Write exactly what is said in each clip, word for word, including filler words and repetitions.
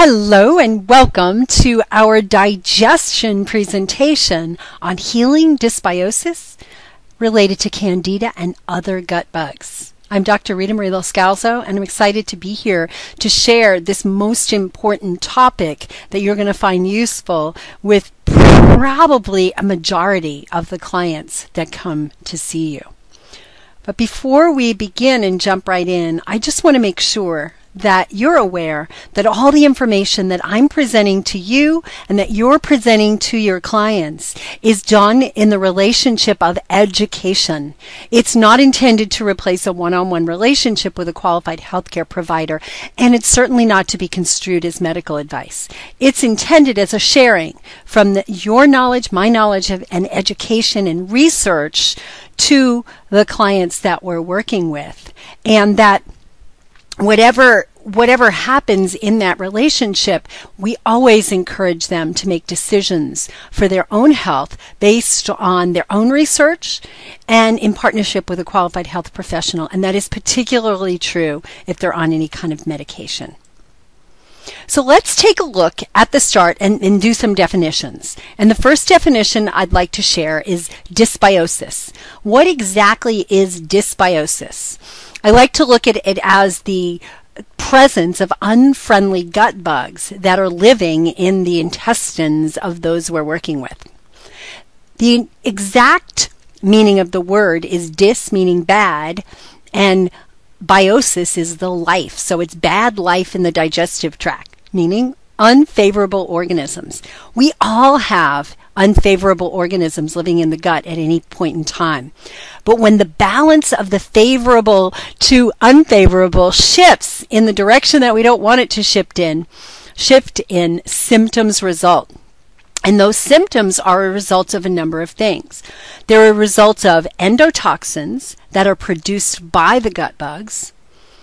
Hello and welcome to our digestion presentation on healing dysbiosis related to Candida and other gut bugs. I'm Doctor Rita Marie Loscalzo, and I'm excited to be here to share this most important topic that you're going to find useful with probably a majority of the clients that come to see you. But before we begin and jump right in, I just want to make sure that you're aware that all the information that I'm presenting to you and that you're presenting to your clients is done in the relationship of education. It's not intended to replace a one-on-one relationship with a qualified healthcare provider, and it's certainly not to be construed as medical advice. It's intended as a sharing from the, your knowledge, my knowledge of, and education and research to the clients that we're working with, and that Whatever whatever happens in that relationship, we always encourage them to make decisions for their own health based on their own research and in partnership with a qualified health professional. And that is particularly true if they're on any kind of medication. So let's take a look at the start and, and do some definitions. And the first definition I'd like to share is dysbiosis. What exactly is dysbiosis? I like to look at it as the presence of unfriendly gut bugs that are living in the intestines of those we're working with. The exact meaning of the word is dys, meaning bad, and biosis is the life. So it's bad life in the digestive tract, meaning unfavorable organisms. We all have unfavorable organisms living in the gut at any point in time. But when the balance of the favorable to unfavorable shifts in the direction that we don't want it to shift in, shift in, symptoms result. And those symptoms are a result of a number of things. They're a result of endotoxins that are produced by the gut bugs,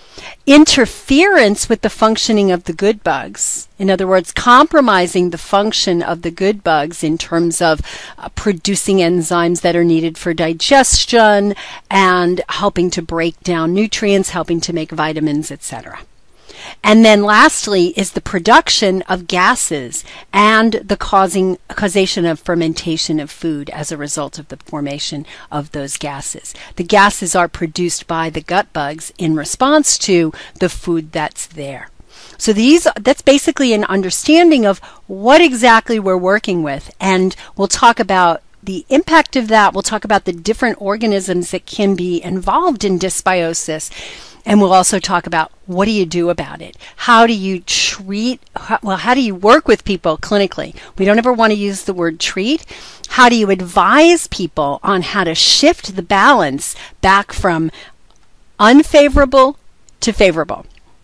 interference with the functioning of the good bugs, in other words, compromising the function of the good bugs in terms of uh, producing enzymes that are needed for digestion and helping to break down nutrients, helping to make vitamins, et cetera. And then lastly is the production of gases and the causing causation of fermentation of food as a result of the formation of those gases. The gases are produced by the gut bugs in response to the food that's there. So these that's basically an understanding of what exactly we're working with, and we'll talk about the impact of that. We'll talk about the different organisms that can be involved in dysbiosis. And we'll also talk about what do you do about it? How do you treat, well, how do you work with people clinically? We don't ever want to use the word treat. How do you advise people on how to shift the balance back from unfavorable to favorable?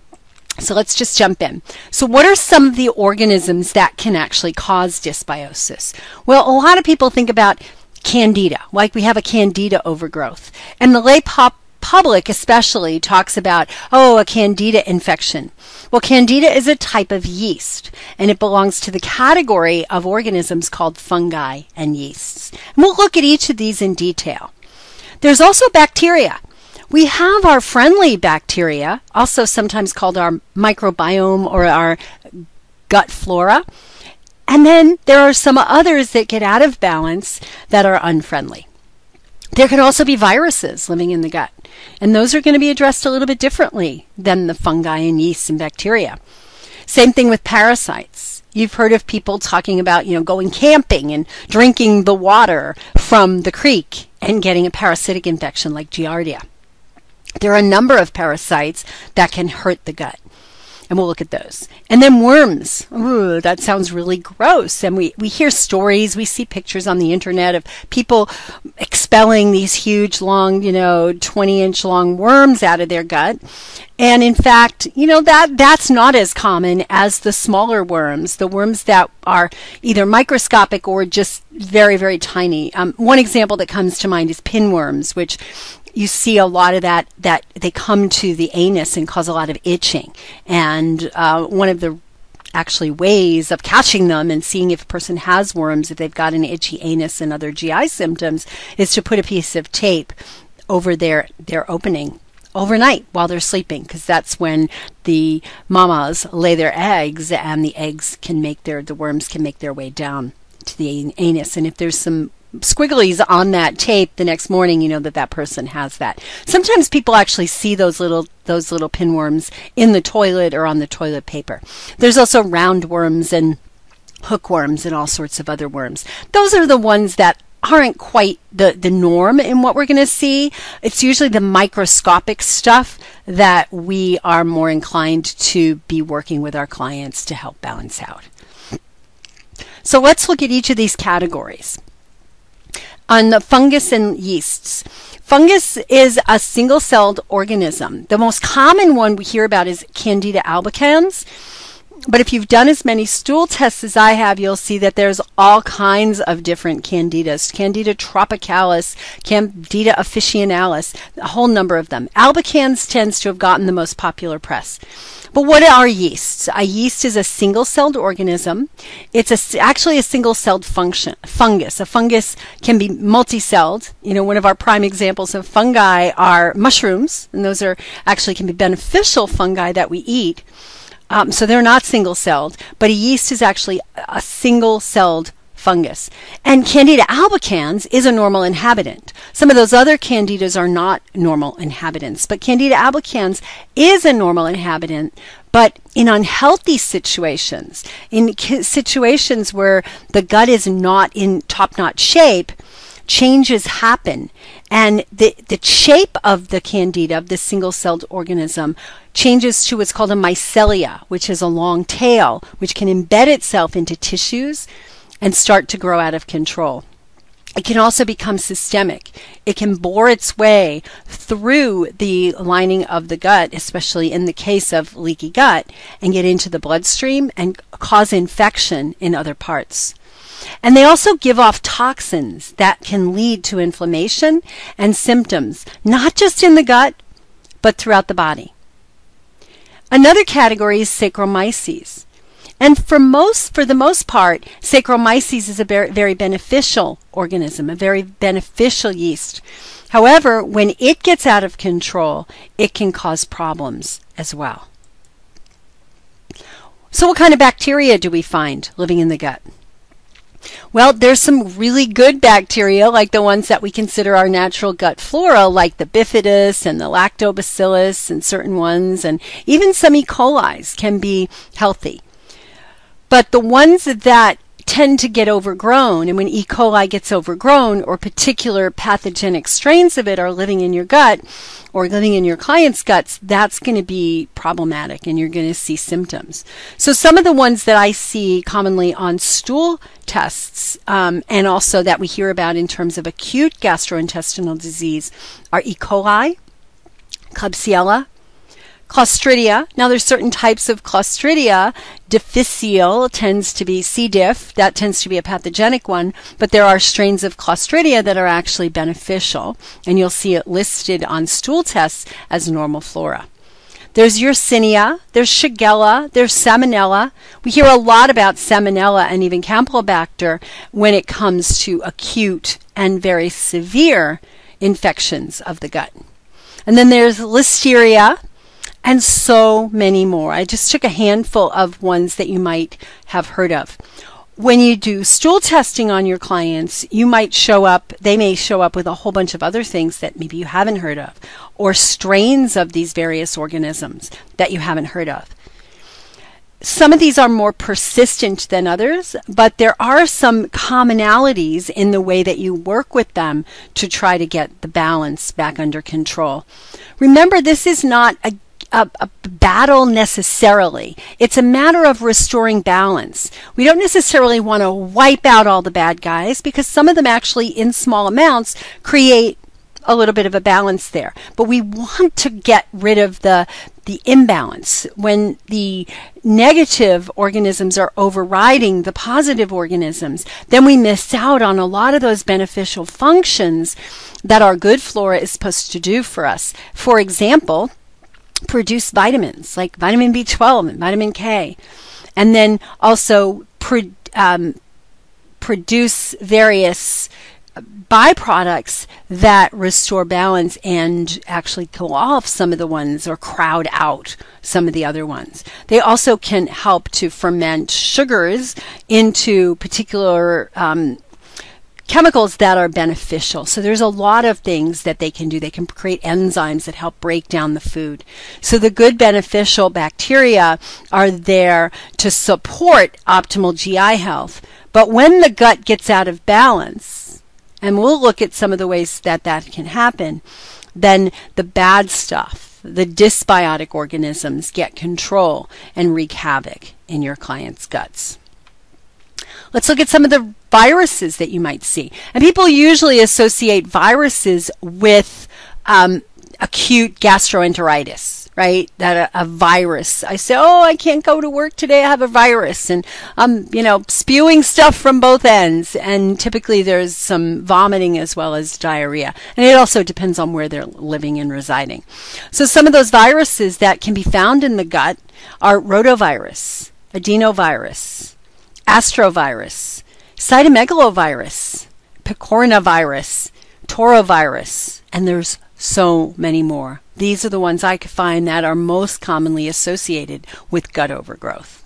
So let's just jump in. So what are some of the organisms that can actually cause dysbiosis? Well, a lot of people think about Candida, like we have a Candida overgrowth. And the lay pop public especially talks about, oh, a Candida infection. Well, Candida is a type of yeast, and it belongs to the category of organisms called fungi and yeasts. And we'll look at each of these in detail. There's also bacteria. We have our friendly bacteria, also sometimes called our microbiome or our gut flora. And then there are some others that get out of balance that are unfriendly. There could also be viruses living in the gut, and those are going to be addressed a little bit differently than the fungi and yeast and bacteria. Same thing with parasites. You've heard of people talking about, you know, going camping and drinking the water from the creek and getting a parasitic infection like Giardia. There are a number of parasites that can hurt the gut, and we'll look at those. And then worms. Ooh, that sounds really gross. And we, we hear stories, we see pictures on the internet of people expelling these huge, long, you know, twenty-inch long worms out of their gut. And in fact, you know, that that's not as common as the smaller worms, the worms that are either microscopic or just very, very tiny. Um, one example that comes to mind is pinworms, which you see a lot of that, that they come to the anus and cause a lot of itching. And uh, one of the actually ways of catching them and seeing if a person has worms, if they've got an itchy anus and other G I symptoms, is to put a piece of tape over their, their opening overnight while they're sleeping, because that's when the mamas lay their eggs, and the eggs can make their, the worms can make their way down to the anus. And if there's some squigglies on that tape the next morning, you know that that person has that. Sometimes people actually see those little those little pinworms in the toilet or on the toilet paper. There's also roundworms and hookworms and all sorts of other worms. Those are the ones that aren't quite the, the norm in what we're going to see. It's usually the microscopic stuff that we are more inclined to be working with our clients to help balance out. So let's look at each of these categories. On the fungus and yeasts. Fungus is a single-celled organism. The most common one we hear about is Candida albicans. But if you've done as many stool tests as I have, you'll see that there's all kinds of different candidas. Candida tropicalis, Candida officinalis, a whole number of them. Albicans tends to have gotten the most popular press. But what are yeasts? A yeast is a single-celled organism. It's a, actually a single-celled function, fungus. A fungus can be multi-celled. You know, one of our prime examples of fungi are mushrooms, and those are actually can be beneficial fungi that we eat. Um, so they're not single-celled, but a yeast is actually a single-celled fungus. And Candida albicans is a normal inhabitant. Some of those other candidas are not normal inhabitants, but Candida albicans is a normal inhabitant, but in unhealthy situations, in situations where the gut is not in top-notch shape, changes happen. And the, the shape of the candida, of the single-celled organism, changes to what's called a mycelia, which is a long tail, which can embed itself into tissues and start to grow out of control. It can also become systemic. It can bore its way through the lining of the gut, especially in the case of leaky gut, and get into the bloodstream and cause infection in other parts. And they also give off toxins that can lead to inflammation and symptoms, not just in the gut, but throughout the body. Another category is Saccharomyces. And for most, for the most part, Saccharomyces is a very, very beneficial organism, a very beneficial yeast. However, when it gets out of control, it can cause problems as well. So what kind of bacteria do we find living in the gut? Well, there's some really good bacteria, like the ones that we consider our natural gut flora, like the bifidus and the lactobacillus and certain ones, and even some E. coli's can be healthy. But the ones that tend to get overgrown, and when E. coli gets overgrown or particular pathogenic strains of it are living in your gut or living in your client's guts, that's going to be problematic and you're going to see symptoms. So some of the ones that I see commonly on stool tests um, and also that we hear about in terms of acute gastrointestinal disease are E. coli, Klebsiella, Clostridia. Now there's certain types of Clostridia. Difficile tends to be C. diff. That tends to be a pathogenic one. But there are strains of Clostridia that are actually beneficial. And you'll see it listed on stool tests as normal flora. There's Yersinia. There's Shigella. There's Salmonella. We hear a lot about Salmonella and even Campylobacter when it comes to acute and very severe infections of the gut. And then there's Listeria. And so many more. I just took a handful of ones that you might have heard of. When you do stool testing on your clients, you might show up, they may show up with a whole bunch of other things that maybe you haven't heard of, or strains of these various organisms that you haven't heard of. Some of these are more persistent than others, but there are some commonalities in the way that you work with them to try to get the balance back under control. Remember, this is not a A, a battle necessarily. It's a matter of restoring balance. We don't necessarily want to wipe out all the bad guys because some of them actually in small amounts create a little bit of a balance there. But we want to get rid of the the imbalance. When the negative organisms are overriding the positive organisms, then we miss out on a lot of those beneficial functions that our good flora is supposed to do for us. For example, produce vitamins like vitamin B twelve and vitamin K, and then also pro- um, produce various byproducts that restore balance and actually kill off some of the ones or crowd out some of the other ones. They also can help to ferment sugars into particular um, chemicals that are beneficial. So there's a lot of things that they can do. They can create enzymes that help break down the food. So the good beneficial bacteria are there to support optimal G I health. But when the gut gets out of balance, and we'll look at some of the ways that that can happen, then the bad stuff, the dysbiotic organisms, get control and wreak havoc in your client's guts. Let's look at some of the viruses that you might see. And people usually associate viruses with um, acute gastroenteritis, right? That a, a virus. I say, oh, I can't go to work today. I have a virus. And I'm, you know, spewing stuff from both ends. And typically there's some vomiting as well as diarrhea. And it also depends on where they're living and residing. So some of those viruses that can be found in the gut are rotavirus, adenovirus, astrovirus, cytomegalovirus, picornavirus, torovirus, and there's so many more. These are the ones I could find that are most commonly associated with gut overgrowth.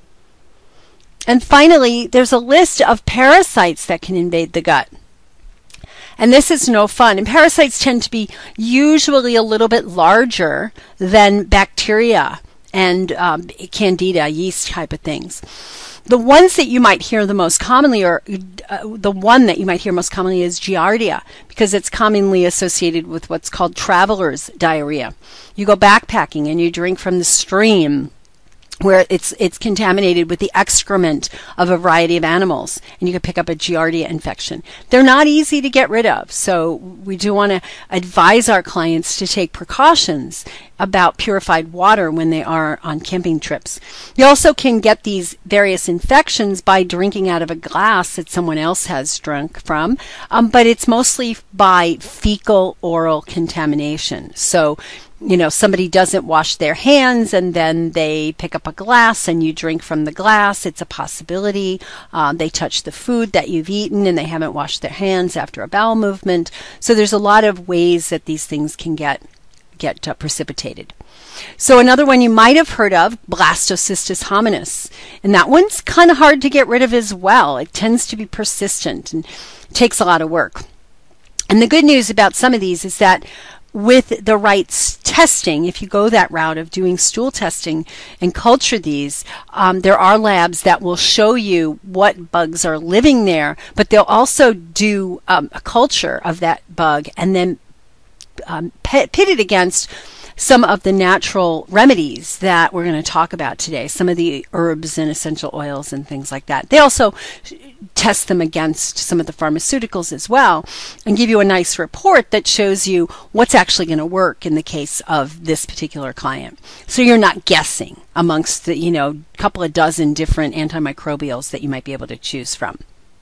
And finally, there's a list of parasites that can invade the gut. And this is no fun. And parasites tend to be usually a little bit larger than bacteria and um, candida, yeast type of things. The ones that you might hear the most commonly, or uh, the one that you might hear most commonly is Giardia, because it's commonly associated with what's called traveler's diarrhea. You go backpacking and you drink from the stream where it's it's contaminated with the excrement of a variety of animals, and you can pick up a Giardia infection. They're not easy to get rid of, so we do want to advise our clients to take precautions about purified water when they are on camping trips. You also can get these various infections by drinking out of a glass that someone else has drunk from, um, but it's mostly by fecal oral contamination. So you know, somebody doesn't wash their hands and then they pick up a glass and you drink from the glass. It's a possibility. Um, they touch the food that you've eaten and they haven't washed their hands after a bowel movement. So there's a lot of ways that these things can get get uh, precipitated. So another one you might have heard of, Blastocystis hominis. And that one's kind of hard to get rid of as well. It tends to be persistent and takes a lot of work. And the good news about some of these is that with the right testing, if you go that route of doing stool testing and culture these, um, there are labs that will show you what bugs are living there, but they'll also do um, a culture of that bug and then um, pit it against some of the natural remedies that we're going to talk about today, some of the herbs and essential oils and things like that. They also test them against some of the pharmaceuticals as well and give you a nice report that shows you what's actually going to work in the case of this particular client. So you're not guessing amongst the, you know, couple of dozen different antimicrobials that you might be able to choose from.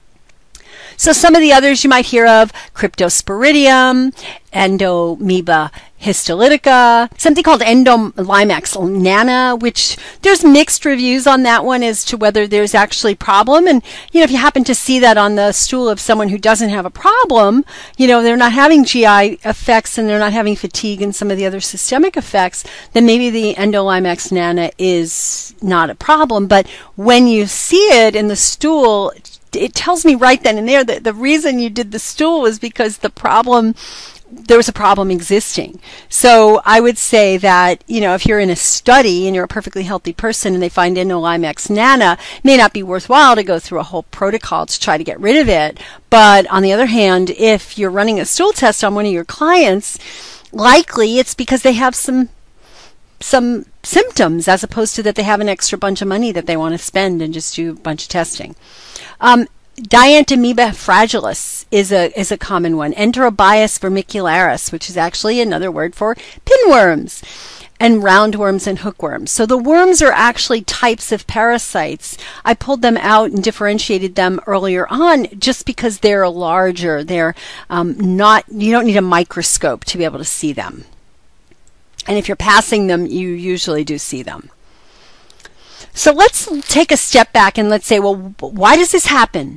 So some of the others you might hear of, Cryptosporidium, Endomoeba histolytica, something called Endolimax nana, which there's mixed reviews on that one as to whether there's actually problem. And, you know, if you happen to see that on the stool of someone who doesn't have a problem, you know, they're not having G I effects and they're not having fatigue and some of the other systemic effects, then maybe the Endolimax nana is not a problem. But when you see it in the stool, it tells me right then and there that the reason you did the stool was because the problem, there was a problem existing. So I would say that, you know, if you're in a study and you're a perfectly healthy person and they find Endolimax nana, it may not be worthwhile to go through a whole protocol to try to get rid of it. But on the other hand, if you're running a stool test on one of your clients, likely it's because they have some some symptoms as opposed to that they have an extra bunch of money that they want to spend and just do a bunch of testing. Um, Dientamoeba fragilis is a is a common one. Enterobius vermicularis, which is actually another word for pinworms, and roundworms and hookworms. So the worms are actually types of parasites. I pulled them out and differentiated them earlier on just because they're larger. They're um, not. You don't need a microscope to be able to see them. And if you're passing them, you usually do see them. So let's take a step back and let's say, well, why does this happen?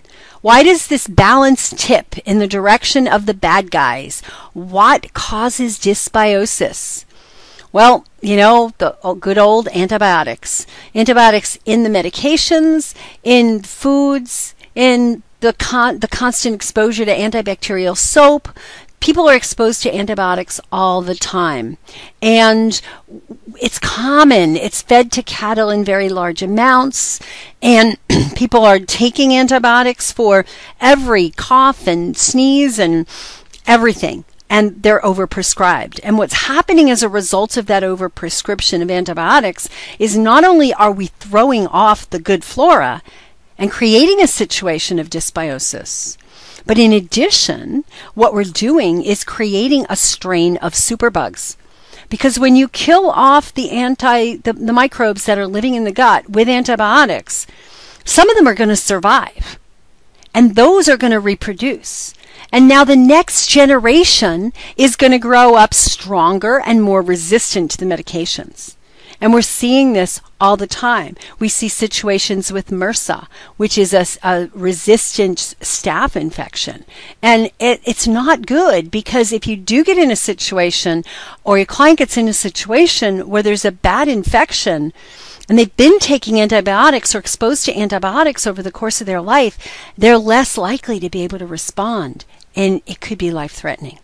Why does this balance tip in the direction of the bad guys? What causes dysbiosis? Well, you know, the good old antibiotics. Antibiotics in the medications, in foods, in the con- the constant exposure to antibacterial soap. People are exposed to antibiotics all the time. And it's common. It's fed to cattle in very large amounts. And people are taking antibiotics for every cough and sneeze and everything. And they're overprescribed. And what's happening as a result of that overprescription of antibiotics is not only are we throwing off the good flora and creating a situation of dysbiosis, but in addition, what we're doing is creating a strain of superbugs. Because when you kill off the anti the, the microbes that are living in the gut with antibiotics, some of them are going to survive. And those are going to reproduce. And now the next generation is going to grow up stronger and more resistant to the medications. And we're seeing this all the time. We see situations with MRSA, which is a, a resistant staph infection. And it, it's not good, because if you do get in a situation, or your client gets in a situation where there's a bad infection, and they've been taking antibiotics or exposed to antibiotics over the course of their life, they're less likely to be able to respond. And it could be life-threatening.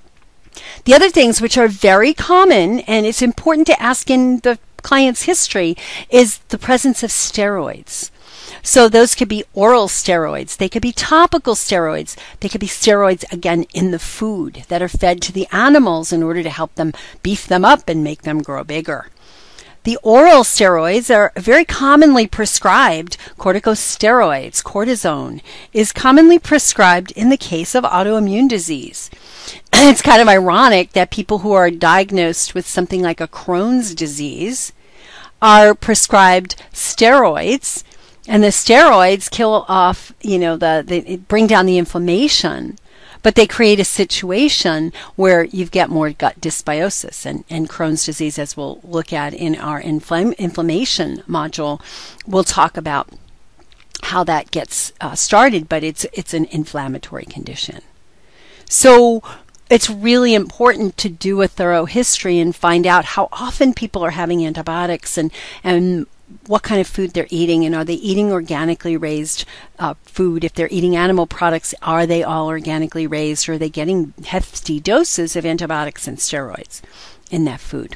The other things which are very common, and it's important to ask in the client's history, is the presence of steroids. So those could be oral steroids. They could be topical steroids. They could be steroids, again, in the food that are fed to the animals in order to help them beef them up and make them grow bigger. The oral steroids are very commonly prescribed. Corticosteroids, cortisone, is commonly prescribed in the case of autoimmune disease. It's kind of ironic that people who are diagnosed with something like a Crohn's disease are prescribed steroids, and the steroids kill off, you know, the they bring down the inflammation. But they create a situation where you get more gut dysbiosis. And, and Crohn's disease, as we'll look at in our infl- inflammation module, we'll talk about how that gets uh, started, but it's it's an inflammatory condition. So it's really important to do a thorough history and find out how often people are having antibiotics, and, and what kind of food they're eating, and are they eating organically raised uh, food? If they're eating animal products, are they all organically raised, or are they getting hefty doses of antibiotics and steroids in that food?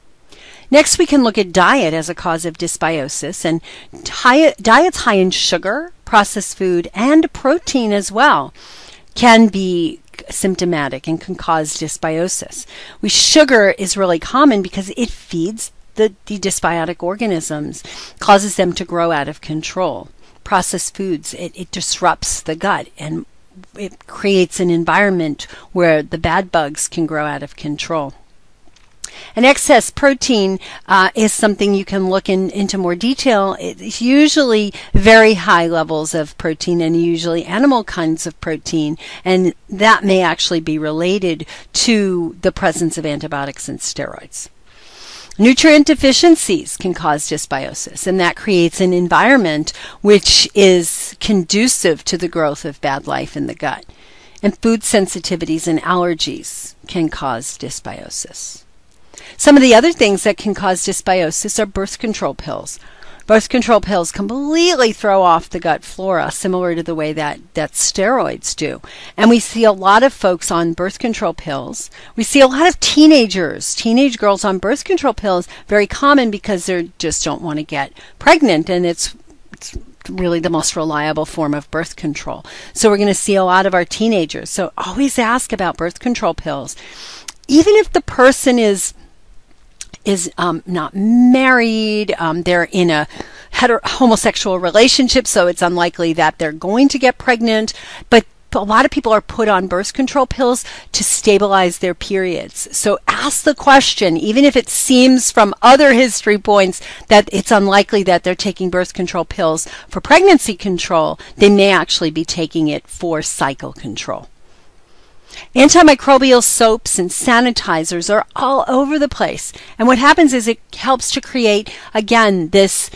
Next, we can look at diet as a cause of dysbiosis, and diet, diets high in sugar, processed food, and protein as well can be symptomatic and can cause dysbiosis. We, sugar is really common because it feeds The, the dysbiotic organisms, causes them to grow out of control. Processed foods, it, it disrupts the gut, and it creates an environment where the bad bugs can grow out of control. And excess protein uh, is something you can look in, into more detail. It's usually very high levels of protein, and usually animal kinds of protein, and that may actually be related to the presence of antibiotics and steroids. Nutrient deficiencies can cause dysbiosis, and that creates an environment which is conducive to the growth of bad life in the gut. And food sensitivities and allergies can cause dysbiosis. Some of the other things that can cause dysbiosis are birth control pills. Birth control pills completely throw off the gut flora, similar to the way that, that steroids do. And we see a lot of folks on birth control pills. We see a lot of teenagers, teenage girls on birth control pills, very common because they just don't want to get pregnant, and it's, it's really the most reliable form of birth control. So we're going to see a lot of our teenagers. So always ask about birth control pills. Even if the person is is um, not married, um, they're in a hetero- homosexual relationship, so it's unlikely that they're going to get pregnant, but a lot of people are put on birth control pills to stabilize their periods. So ask the question, even if it seems from other history points that it's unlikely that they're taking birth control pills for pregnancy control, they may actually be taking it for cycle control. Antimicrobial soaps and sanitizers are all over the place. And what happens is it helps to create, again, this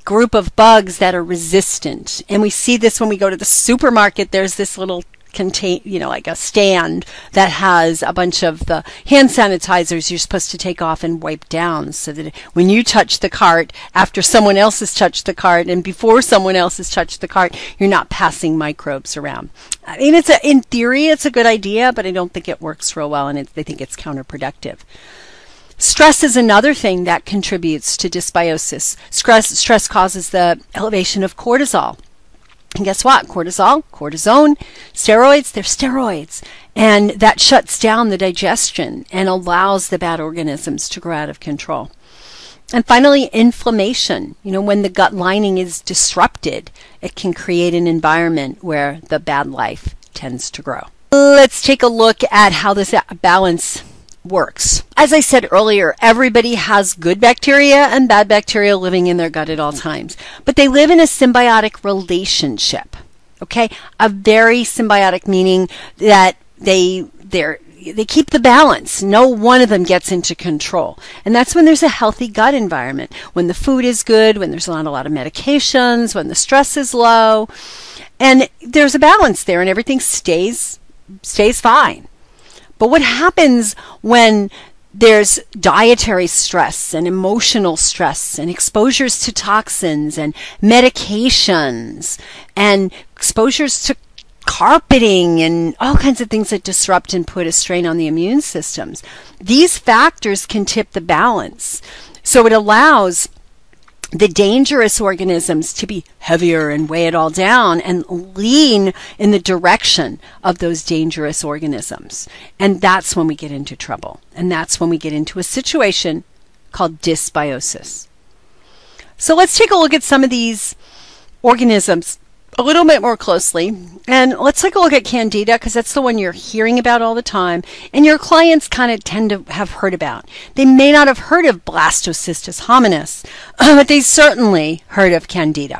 group of bugs that are resistant. And we see this when we go to the supermarket. There's this little contain, you know, like a stand that has a bunch of the hand sanitizers you're supposed to take off and wipe down, so that when you touch the cart, after someone else has touched the cart and before someone else has touched the cart, you're not passing microbes around. I mean, it's a, in theory, it's a good idea, but I don't think it works real well, and it, I think it's counterproductive. Stress is another thing that contributes to dysbiosis. Stress, stress causes the elevation of cortisol. And guess what? Cortisol, cortisone, steroids, they're steroids. And that shuts down the digestion and allows the bad organisms to grow out of control. And finally, inflammation. You know, when the gut lining is disrupted, it can create an environment where the bad life tends to grow. Let's take a look at how this balance works. As I said earlier, everybody has good bacteria and bad bacteria living in their gut at all times, but they live in a symbiotic relationship. Okay, a very symbiotic, meaning that they they're they keep the balance. No one of them gets into control. And that's when there's a healthy gut environment, when the food is good, when there's not a lot of medications, when the stress is low, and there's a balance there and everything stays stays fine. But what happens when there's dietary stress and emotional stress and exposures to toxins and medications and exposures to carpeting and all kinds of things that disrupt and put a strain on the immune systems? These factors can tip the balance. So it allows the dangerous organisms to be heavier and weigh it all down and lean in the direction of those dangerous organisms. And that's when we get into trouble. And that's when we get into a situation called dysbiosis. So let's take a look at some of these organisms a little bit more closely. And let's take a look at Candida, because that's the one you're hearing about all the time, and your clients kind of tend to have heard about. They may not have heard of Blastocystis hominis, but they certainly heard of Candida.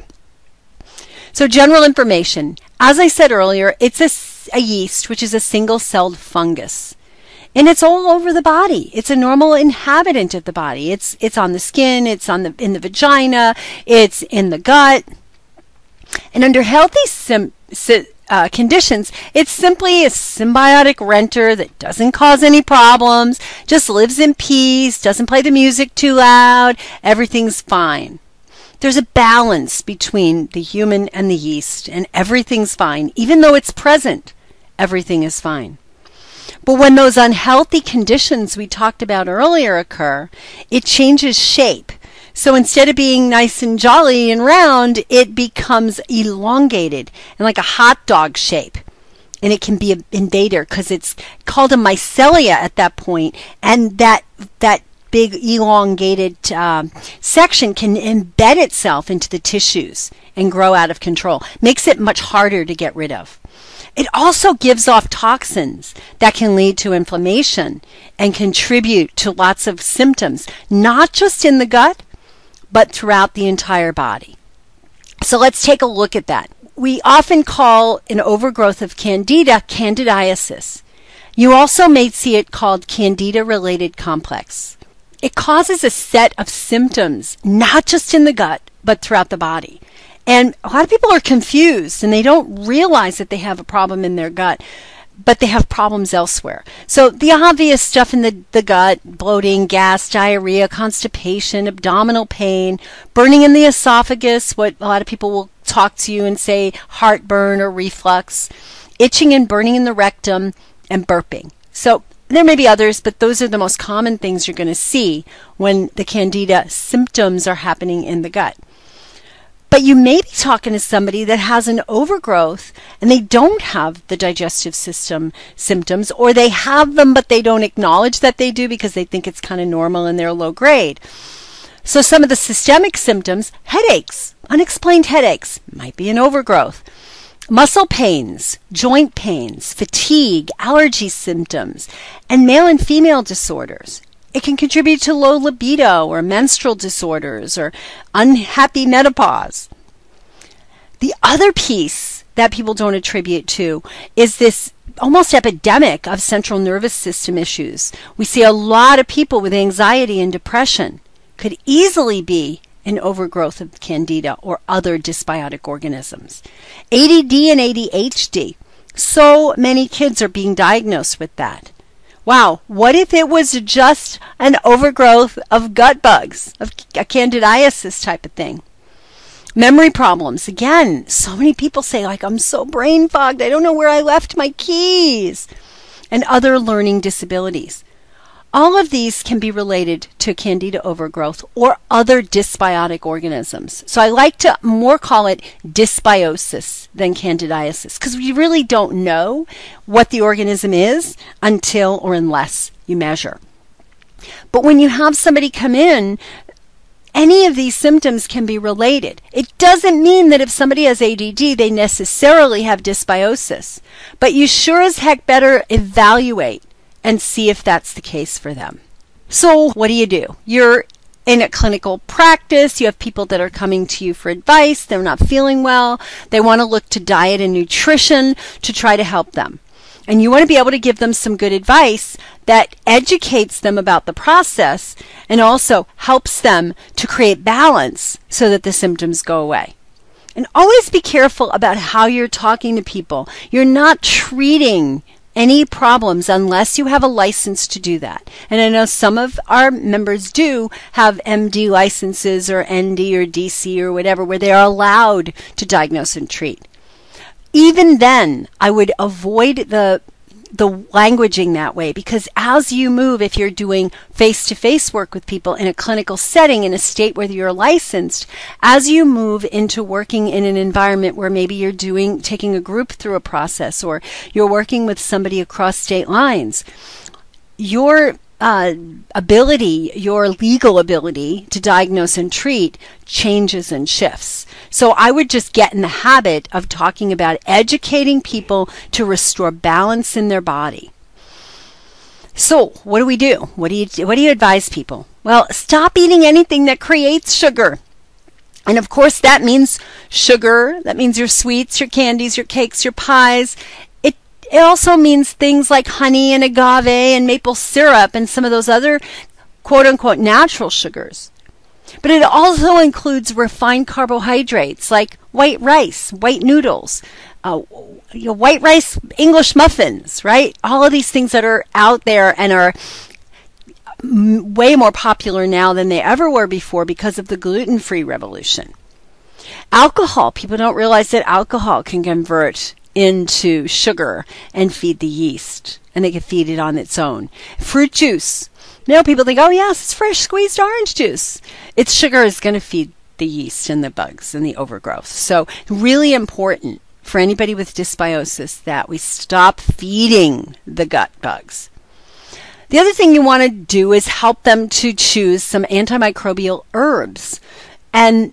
So general information. As I said earlier, it's a, a yeast, which is a single-celled fungus. And it's all over the body. It's a normal inhabitant of the body. It's it's on the skin, it's on the in the vagina, it's in the gut. And under healthy sim, si, uh, conditions, it's simply a symbiotic renter that doesn't cause any problems, just lives in peace, doesn't play the music too loud, everything's fine. There's a balance between the human and the yeast, and everything's fine. Even though it's present, everything is fine. But when those unhealthy conditions we talked about earlier occur, it changes shape. So instead of being nice and jolly and round, it becomes elongated and like a hot dog shape. And it can be an invader because it's called a mycelia at that point. And that that big elongated um, section can embed itself into the tissues and grow out of control. Makes it much harder to get rid of. It also gives off toxins that can lead to inflammation and contribute to lots of symptoms, not just in the gut, but throughout the entire body. So let's take a look at that. We often call an overgrowth of Candida candidiasis. You also may see it called Candida-related complex. It causes a set of symptoms, not just in the gut, but throughout the body. And a lot of people are confused and they don't realize that they have a problem in their gut, but they have problems elsewhere. So the obvious stuff in the, the gut, bloating, gas, diarrhea, constipation, abdominal pain, burning in the esophagus, what a lot of people will talk to you and say heartburn or reflux, itching and burning in the rectum, and burping. So there may be others, but those are the most common things you're going to see when the Candida symptoms are happening in the gut. But you may be talking to somebody that has an overgrowth and they don't have the digestive system symptoms, or they have them but they don't acknowledge that they do because they think it's kind of normal and they're low grade. So some of the systemic symptoms, headaches, unexplained headaches, might be an overgrowth. Muscle pains, joint pains, fatigue, allergy symptoms, and male and female disorders. It can contribute to low libido or menstrual disorders or unhappy menopause. The other piece that people don't attribute to is this almost epidemic of central nervous system issues. We see a lot of people with anxiety and depression could easily be in overgrowth of candida or other dysbiotic organisms. A D D and A D H D. So many kids are being diagnosed with that. Wow, what if it was just an overgrowth of gut bugs, of a candidiasis type of thing? Memory problems. Again, so many people say, like, I'm so brain fogged, I don't know where I left my keys. And other learning disabilities. All of these can be related to candida overgrowth or other dysbiotic organisms. So I like to more call it dysbiosis than candidiasis, because we really don't know what the organism is until or unless you measure. But when you have somebody come in, any of these symptoms can be related. It doesn't mean that if somebody has A D D, they necessarily have dysbiosis. But you sure as heck better evaluate and see if that's the case for them. So what do you do? You're in a clinical practice. You have people that are coming to you for advice. They're not feeling well. They want to look to diet and nutrition to try to help them. And you want to be able to give them some good advice that educates them about the process and also helps them to create balance so that the symptoms go away. And always be careful about how you're talking to people. You're not treating any problems unless you have a license to do that. And I know some of our members do have M D licenses or N D or D C or whatever where they are allowed to diagnose and treat. Even then, I would avoid the the languaging that way, because as you move, if you're doing face-to-face work with people in a clinical setting in a state where you're licensed, as you move into working in an environment where maybe you're doing taking a group through a process or you're working with somebody across state lines, your uh, ability, your legal ability to diagnose and treat changes and shifts. So I would just get in the habit of talking about educating people to restore balance in their body. So what do we do? What do you what do you advise people? Well, stop eating anything that creates sugar. And of course that means sugar, that means your sweets, your candies, your cakes, your pies. It it also means things like honey and agave and maple syrup and some of those other quote unquote natural sugars. But it also includes refined carbohydrates like white rice, white noodles, uh, you know, white rice English muffins, right? All of these things that are out there and are m- way more popular now than they ever were before because of the gluten-free revolution. Alcohol. People don't realize that alcohol can convert into sugar and feed the yeast, and they can feed it on its own. Fruit juice. Now people think, oh yes, it's fresh squeezed orange juice. Its sugar is going to feed the yeast and the bugs and the overgrowth. So really important for anybody with dysbiosis that we stop feeding the gut bugs. The other thing you want to do is help them to choose some antimicrobial herbs. And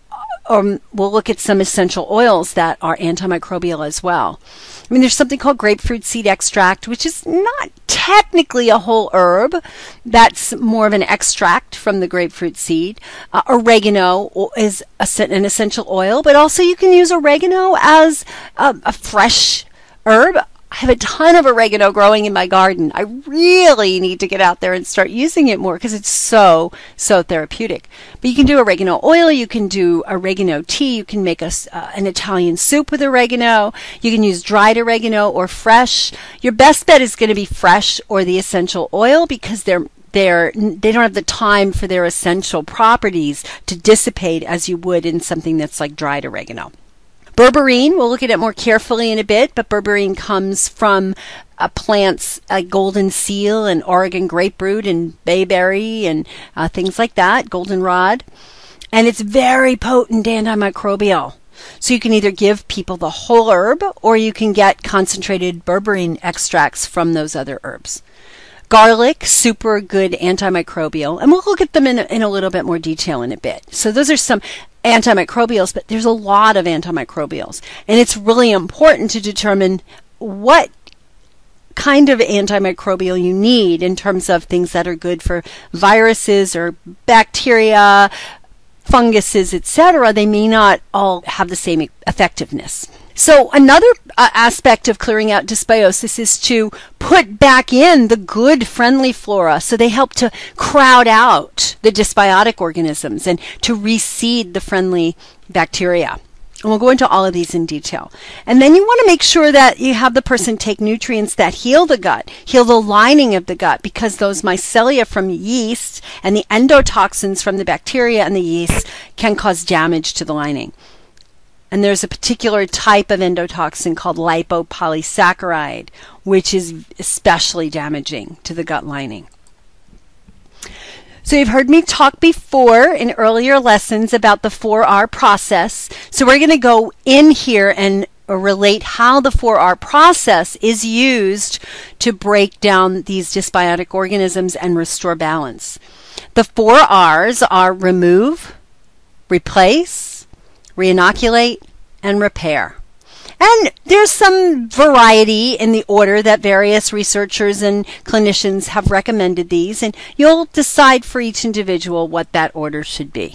um, we'll look at some essential oils that are antimicrobial as well. I mean, there's something called grapefruit seed extract, which is not technically a whole herb. That's more of an extract from the grapefruit seed. Uh, oregano is a, an essential oil, but also you can use oregano as a, a fresh herb. I have a ton of oregano growing in my garden. I really need to get out there and start using it more because it's so, so therapeutic. But you can do oregano oil, you can do oregano tea, you can make a, uh, an Italian soup with oregano, you can use dried oregano or fresh. Your best bet is going to be fresh or the essential oil because they're They're, they don't have the time for their essential properties to dissipate as you would in something that's like dried oregano. Berberine, we'll look at it more carefully in a bit, but berberine comes from uh, plants like golden seal and Oregon grapefruit and bayberry and uh, things like that, goldenrod. And it's very potent antimicrobial. So you can either give people the whole herb or you can get concentrated berberine extracts from those other herbs. Garlic, super good antimicrobial, and we'll look at them in a, in a little bit more detail in a bit. So those are some antimicrobials, but there's a lot of antimicrobials, and it's really important to determine what kind of antimicrobial you need in terms of things that are good for viruses or bacteria, funguses, et cetera. They may not all have the same effectiveness. So another uh, aspect of clearing out dysbiosis is to put back in the good friendly flora. So they help to crowd out the dysbiotic organisms and to reseed the friendly bacteria. And we'll go into all of these in detail. And then you want to make sure that you have the person take nutrients that heal the gut, heal the lining of the gut, because those mycelia from yeast and the endotoxins from the bacteria and the yeast can cause damage to the lining. And there's a particular type of endotoxin called lipopolysaccharide, which is especially damaging to the gut lining. So you've heard me talk before in earlier lessons about the four R process. So we're going to go in here and relate how the four R process is used to break down these dysbiotic organisms and restore balance. The four R's are remove, replace, reinoculate, and repair. And there's some variety in the order that various researchers and clinicians have recommended these, and you'll decide for each individual what that order should be.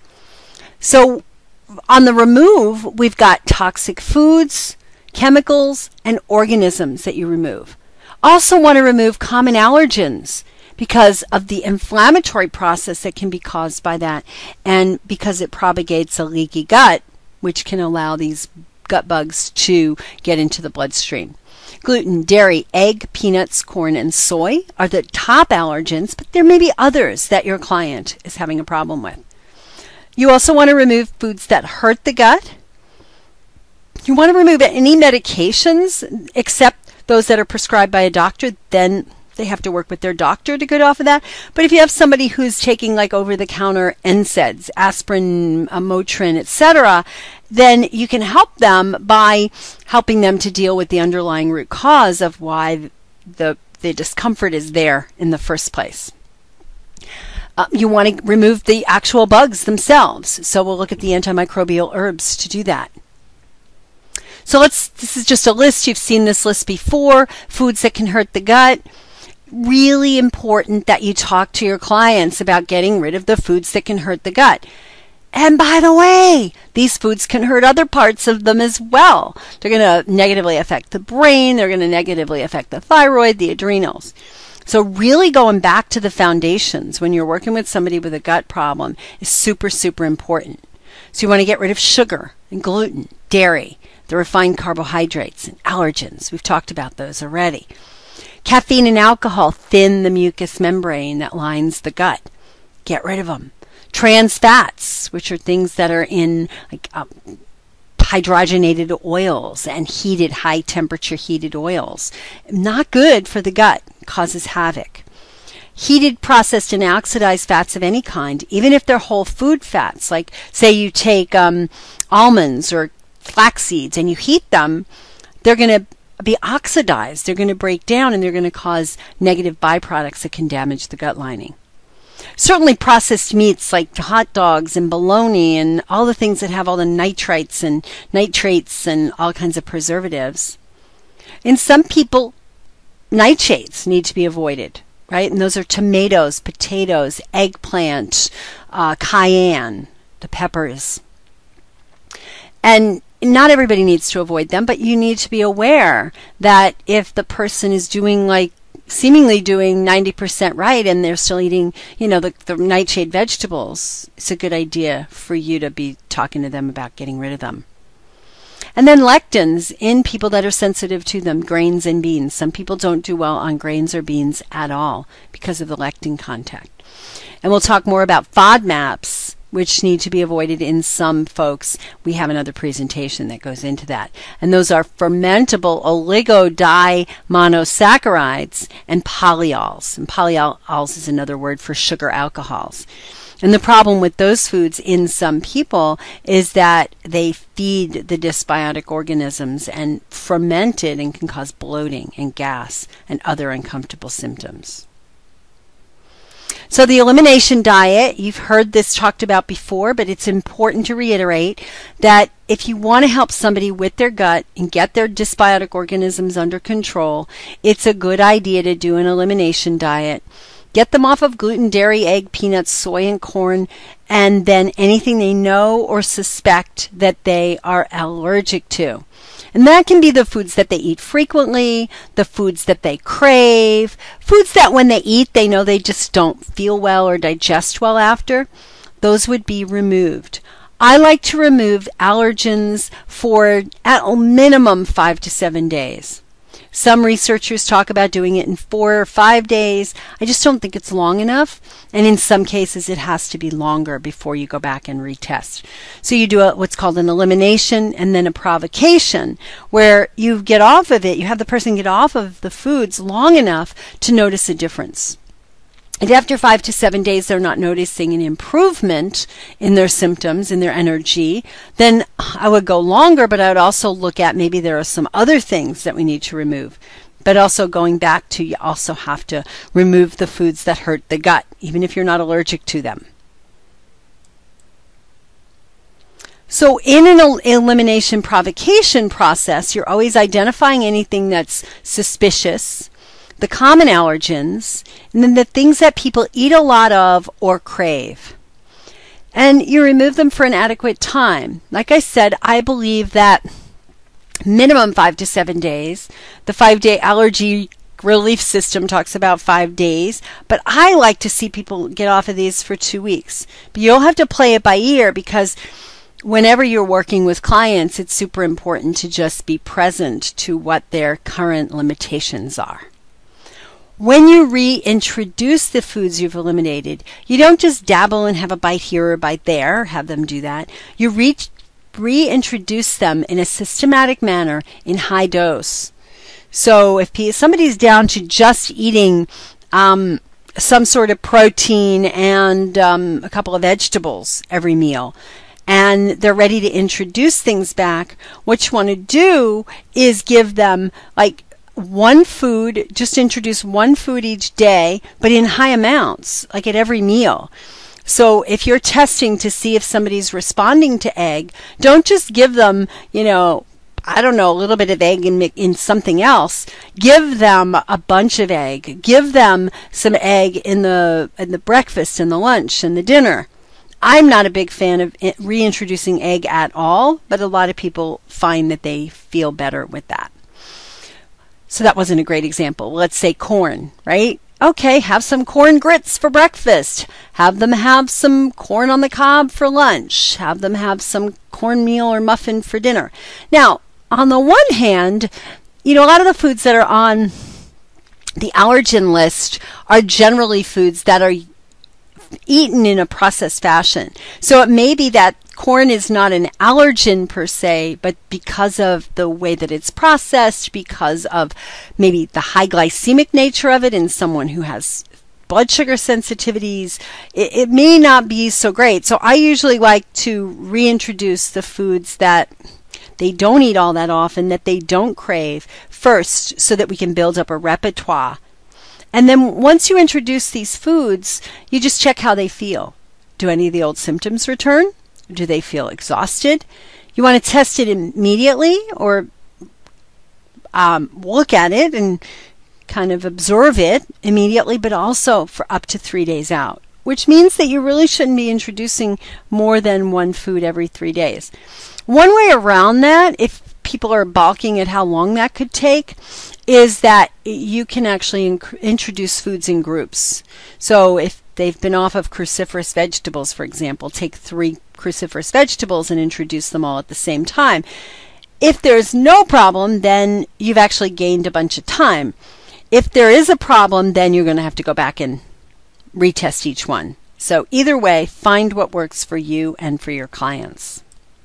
So on the remove, we've got toxic foods, chemicals, and organisms that you remove. Also want to remove common allergens because of the inflammatory process that can be caused by that, and because it propagates a leaky gut, which can allow these gut bugs to get into the bloodstream. Gluten, dairy, egg, peanuts, corn, and soy are the top allergens, but there may be others that your client is having a problem with. You also want to remove foods that hurt the gut. You want to remove any medications except those that are prescribed by a doctor. Then they have to work with their doctor to get off of that. But if you have somebody who's taking like over-the-counter N SAIDs, aspirin, uh, Motrin, et cetera, then you can help them by helping them to deal with the underlying root cause of why the, the discomfort is there in the first place. Uh, you want to remove the actual bugs themselves. So we'll look at the antimicrobial herbs to do that. So let's, this is just a list. You've seen this list before. Foods that can hurt the gut. Really important that you talk to your clients about getting rid of the foods that can hurt the gut. And by the way, these foods can hurt other parts of them as well. They're going to negatively affect the brain. They're going to negatively affect the thyroid, the adrenals. So really going back to the foundations when you're working with somebody with a gut problem is super, super important. So you want to get rid of sugar and gluten, dairy, the refined carbohydrates, and allergens. We've talked about those already. Caffeine and alcohol thin the mucous membrane that lines the gut. Get rid of them. Trans fats, which are things that are in like uh, hydrogenated oils and heated, high temperature heated oils. Not good for the gut. Causes havoc. Heated, processed, and oxidized fats of any kind, even if they're whole food fats, like say you take um, almonds or flax seeds and you heat them, they're going to be oxidized. They're going to break down and they're going to cause negative byproducts that can damage the gut lining. Certainly processed meats like hot dogs and bologna and all the things that have all the nitrites and nitrates and all kinds of preservatives. In some people, nightshades need to be avoided, right? And those are tomatoes, potatoes, eggplant, uh, cayenne, the peppers. And not everybody needs to avoid them, but you need to be aware that if the person is doing like seemingly doing ninety percent right and they're still eating, you know, the, the nightshade vegetables, it's a good idea for you to be talking to them about getting rid of them. And then lectins in people that are sensitive to them, grains and beans. Some people don't do well on grains or beans at all because of the lectin content. And we'll talk more about FODMAPs, which need to be avoided in some folks. We have another presentation that goes into that. And those are fermentable oligodimonosaccharides and polyols. And polyols is another word for sugar alcohols. And the problem with those foods in some people is that they feed the dysbiotic organisms and ferment it and can cause bloating and gas and other uncomfortable symptoms. So the elimination diet, you've heard this talked about before, but it's important to reiterate that if you want to help somebody with their gut and get their dysbiotic organisms under control, it's a good idea to do an elimination diet. Get them off of gluten, dairy, egg, peanuts, soy, and corn, and then anything they know or suspect that they are allergic to. And that can be the foods that they eat frequently, the foods that they crave, foods that when they eat, they know they just don't feel well or digest well after. Those would be removed. I like to remove allergens for at a minimum five to seven days. Some researchers talk about doing it in four or five days. I just don't think it's long enough. And in some cases, it has to be longer before you go back and retest. So you do a, what's called an elimination and then a provocation, where you get off of it, you have the person get off of the foods long enough to notice a difference. And after five to seven days, they're not noticing an improvement in their symptoms, in their energy, then I would go longer, but I would also look at maybe there are some other things that we need to remove. But also going back to, you also have to remove the foods that hurt the gut, even if you're not allergic to them. So in an el- elimination provocation process, you're always identifying anything that's suspicious, the common allergens, and then the things that people eat a lot of or crave. And you remove them for an adequate time. Like I said, I believe that minimum five to seven days. The five-day allergy relief system talks about five days, but I like to see people get off of these for two weeks. But you'll have to play it by ear, because whenever you're working with clients, it's super important to just be present to what their current limitations are. When you reintroduce the foods you've eliminated, you don't just dabble and have a bite here or a bite there, have them do that. You re- reintroduce them in a systematic manner in high dose. So if somebody's down to just eating um, some sort of protein and um, a couple of vegetables every meal, and they're ready to introduce things back, what you want to do is give them like one food, just introduce one food each day, but in high amounts, like at every meal. So if you're testing to see if somebody's responding to egg, don't just give them, you know, I don't know, a little bit of egg in, in something else. Give them a bunch of egg. Give them some egg in the in the breakfast and the lunch and the dinner. I'm not a big fan of reintroducing egg at all, but a lot of people find that they feel better with that. So that wasn't a great example. Let's say corn, right? Okay, have some corn grits for breakfast. Have them have some corn on the cob for lunch. Have them have some cornmeal or muffin for dinner. Now, on the one hand, you know, a lot of the foods that are on the allergen list are generally foods that are eaten in a processed fashion. So it may be that corn is not an allergen per se, but because of the way that it's processed, because of maybe the high glycemic nature of it in someone who has blood sugar sensitivities, it, it may not be so great. So I usually like to reintroduce the foods that they don't eat all that often, that they don't crave first, so that we can build up a repertoire. And then once you introduce these foods, you just check how they feel. Do any of the old symptoms return? Do they feel exhausted? You want to test it immediately, or um, look at it and kind of observe it immediately, but also for up to three days out, which means that you really shouldn't be introducing more than one food every three days. One way around that, if people are balking at how long that could take, is that you can actually inc- introduce foods in groups. So if they've been off of cruciferous vegetables, for example, take three cruciferous vegetables and introduce them all at the same time. If there's no problem, then you've actually gained a bunch of time. If there is a problem, then you're going to have to go back and retest each one. So either way, find what works for you and for your clients.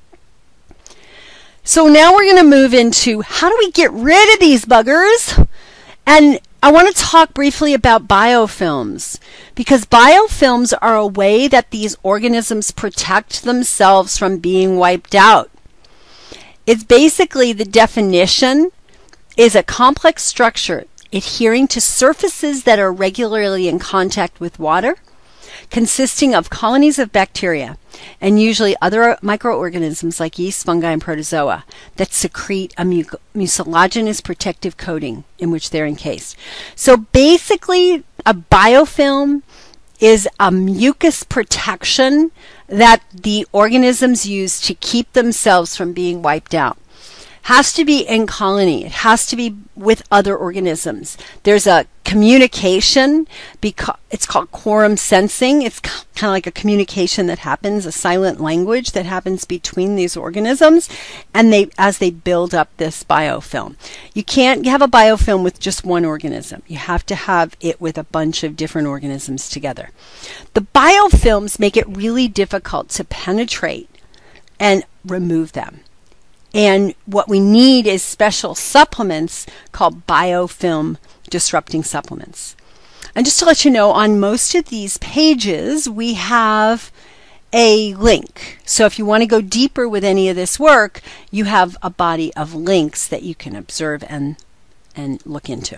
So now we're going to move into how do we get rid of these buggers? And I want to talk briefly about biofilms, because biofilms are a way that these organisms protect themselves from being wiped out. It's basically, the definition is a complex structure adhering to surfaces that are regularly in contact with water, consisting of colonies of bacteria and usually other microorganisms like yeast, fungi, and protozoa that secrete a mu- mucilaginous protective coating in which they're encased. So basically, a biofilm is a mucus protection that the organisms use to keep themselves from being wiped out. has to be in colony. It has to be with other organisms. There's a communication, because it's called quorum sensing. It's kind of like a communication that happens, a silent language that happens between these organisms, and they as they build up this biofilm. You can't have a biofilm with just one organism. You have to have it with a bunch of different organisms together. The biofilms make it really difficult to penetrate and remove them. And what we need is special supplements called biofilm disrupting supplements. And just to let you know, on most of these pages, we have a link. So if you want to go deeper with any of this work, you have a body of links that you can observe and, and look into.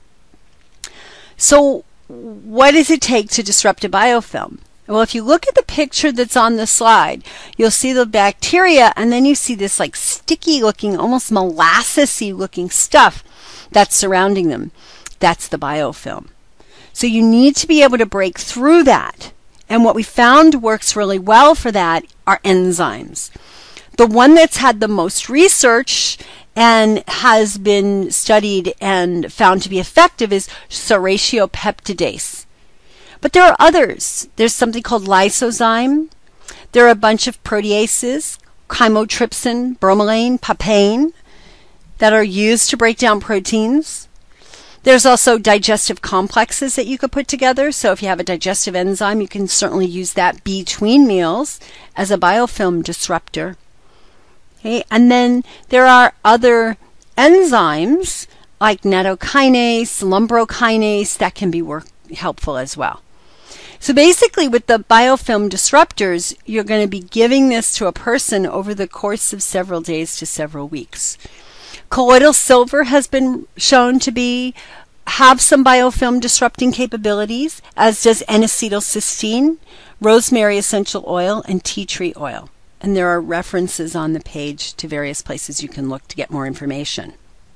So what does it take to disrupt a biofilm? Well, if you look at the picture that's on the slide, you'll see the bacteria, and then you see this like sticky looking, almost molassesy looking stuff that's surrounding them. That's the biofilm. So you need to be able to break through that. And what we found works really well for that are enzymes. The one that's had the most research and has been studied and found to be effective is Serratio peptidase. But there are others. There's something called lysozyme. There are a bunch of proteases, chymotrypsin, bromelain, papain, that are used to break down proteins. There's also digestive complexes that you could put together. So if you have a digestive enzyme, you can certainly use that between meals as a biofilm disruptor. Okay? And then there are other enzymes like nattokinase, lumbrokinase that can be work- helpful as well. So basically with the biofilm disruptors, you're going to be giving this to a person over the course of several days to several weeks. Colloidal silver has been shown to be have some biofilm disrupting capabilities, as does N-acetylcysteine, rosemary essential oil, and tea tree oil. And there are references on the page to various places you can look to get more information.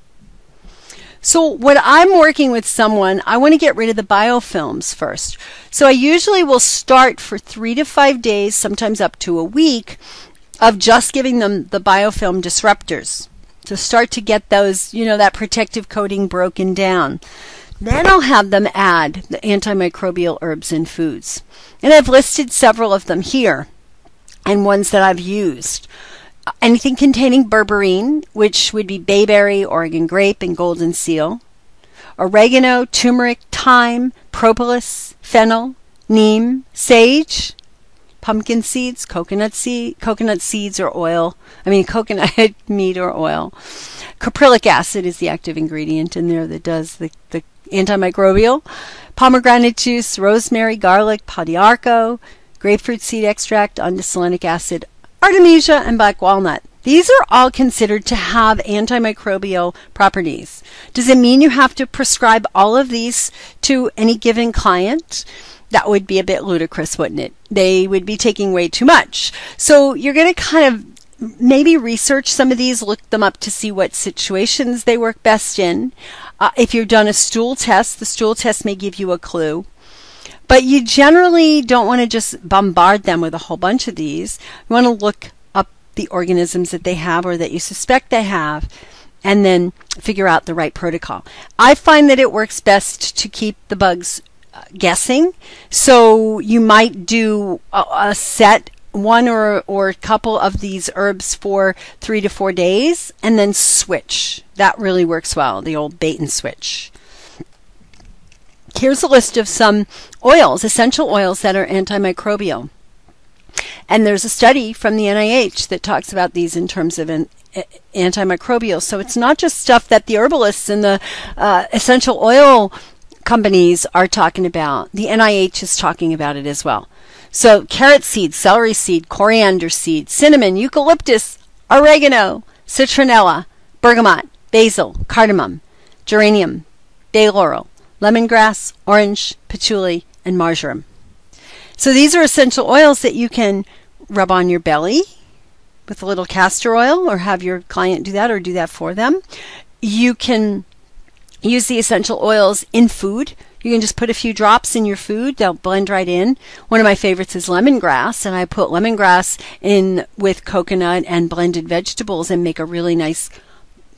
So when I'm working with someone, I want to get rid of the biofilms first. So I usually will start for three to five days, sometimes up to a week, of just giving them the biofilm disruptors to start to get those, you know, that protective coating broken down. Then I'll have them add the antimicrobial herbs and foods. And I've listed several of them here and ones that I've used. Anything containing berberine, which would be bayberry, Oregon grape, and golden seal. Oregano, turmeric, thyme, propolis, fennel, neem, sage, pumpkin seeds, coconut seed, coconut seeds or oil. I mean, coconut meat or oil. Caprylic acid is the active ingredient in there that does the, the antimicrobial. Pomegranate juice, rosemary, garlic, podiarco, grapefruit seed extract, undecilenic acid, artemisia, and black walnut. These are all considered to have antimicrobial properties. Does it mean you have to prescribe all of these to any given client? That would be a bit ludicrous, wouldn't it? They would be taking way too much. So you're going to kind of maybe research some of these, look them up to see what situations they work best in. Uh, if you've done a stool test, the stool test may give you a clue. But you generally don't want to just bombard them with a whole bunch of these. You want to look up the organisms that they have or that you suspect they have, and then figure out the right protocol. I find that it works best to keep the bugs uh, guessing. So you might do a, a set, one or, or a couple of these herbs for three to four days, and then switch. That really works well, the old bait and switch. Here's a list of some oils, essential oils that are antimicrobial. And there's a study from the N I H that talks about these in terms of an, uh, antimicrobial. So it's not just stuff that the herbalists and the uh, essential oil companies are talking about. The N I H is talking about it as well. So carrot seed, celery seed, coriander seed, cinnamon, eucalyptus, oregano, citronella, bergamot, basil, cardamom, geranium, bay laurel, lemongrass, orange, patchouli, and marjoram. So these are essential oils that you can rub on your belly with a little castor oil, or have your client do that, or do that for them. You can use the essential oils in food. You can just put a few drops in your food. They'll blend right in. One of my favorites is lemongrass, and I put lemongrass in with coconut and blended vegetables and make a really nice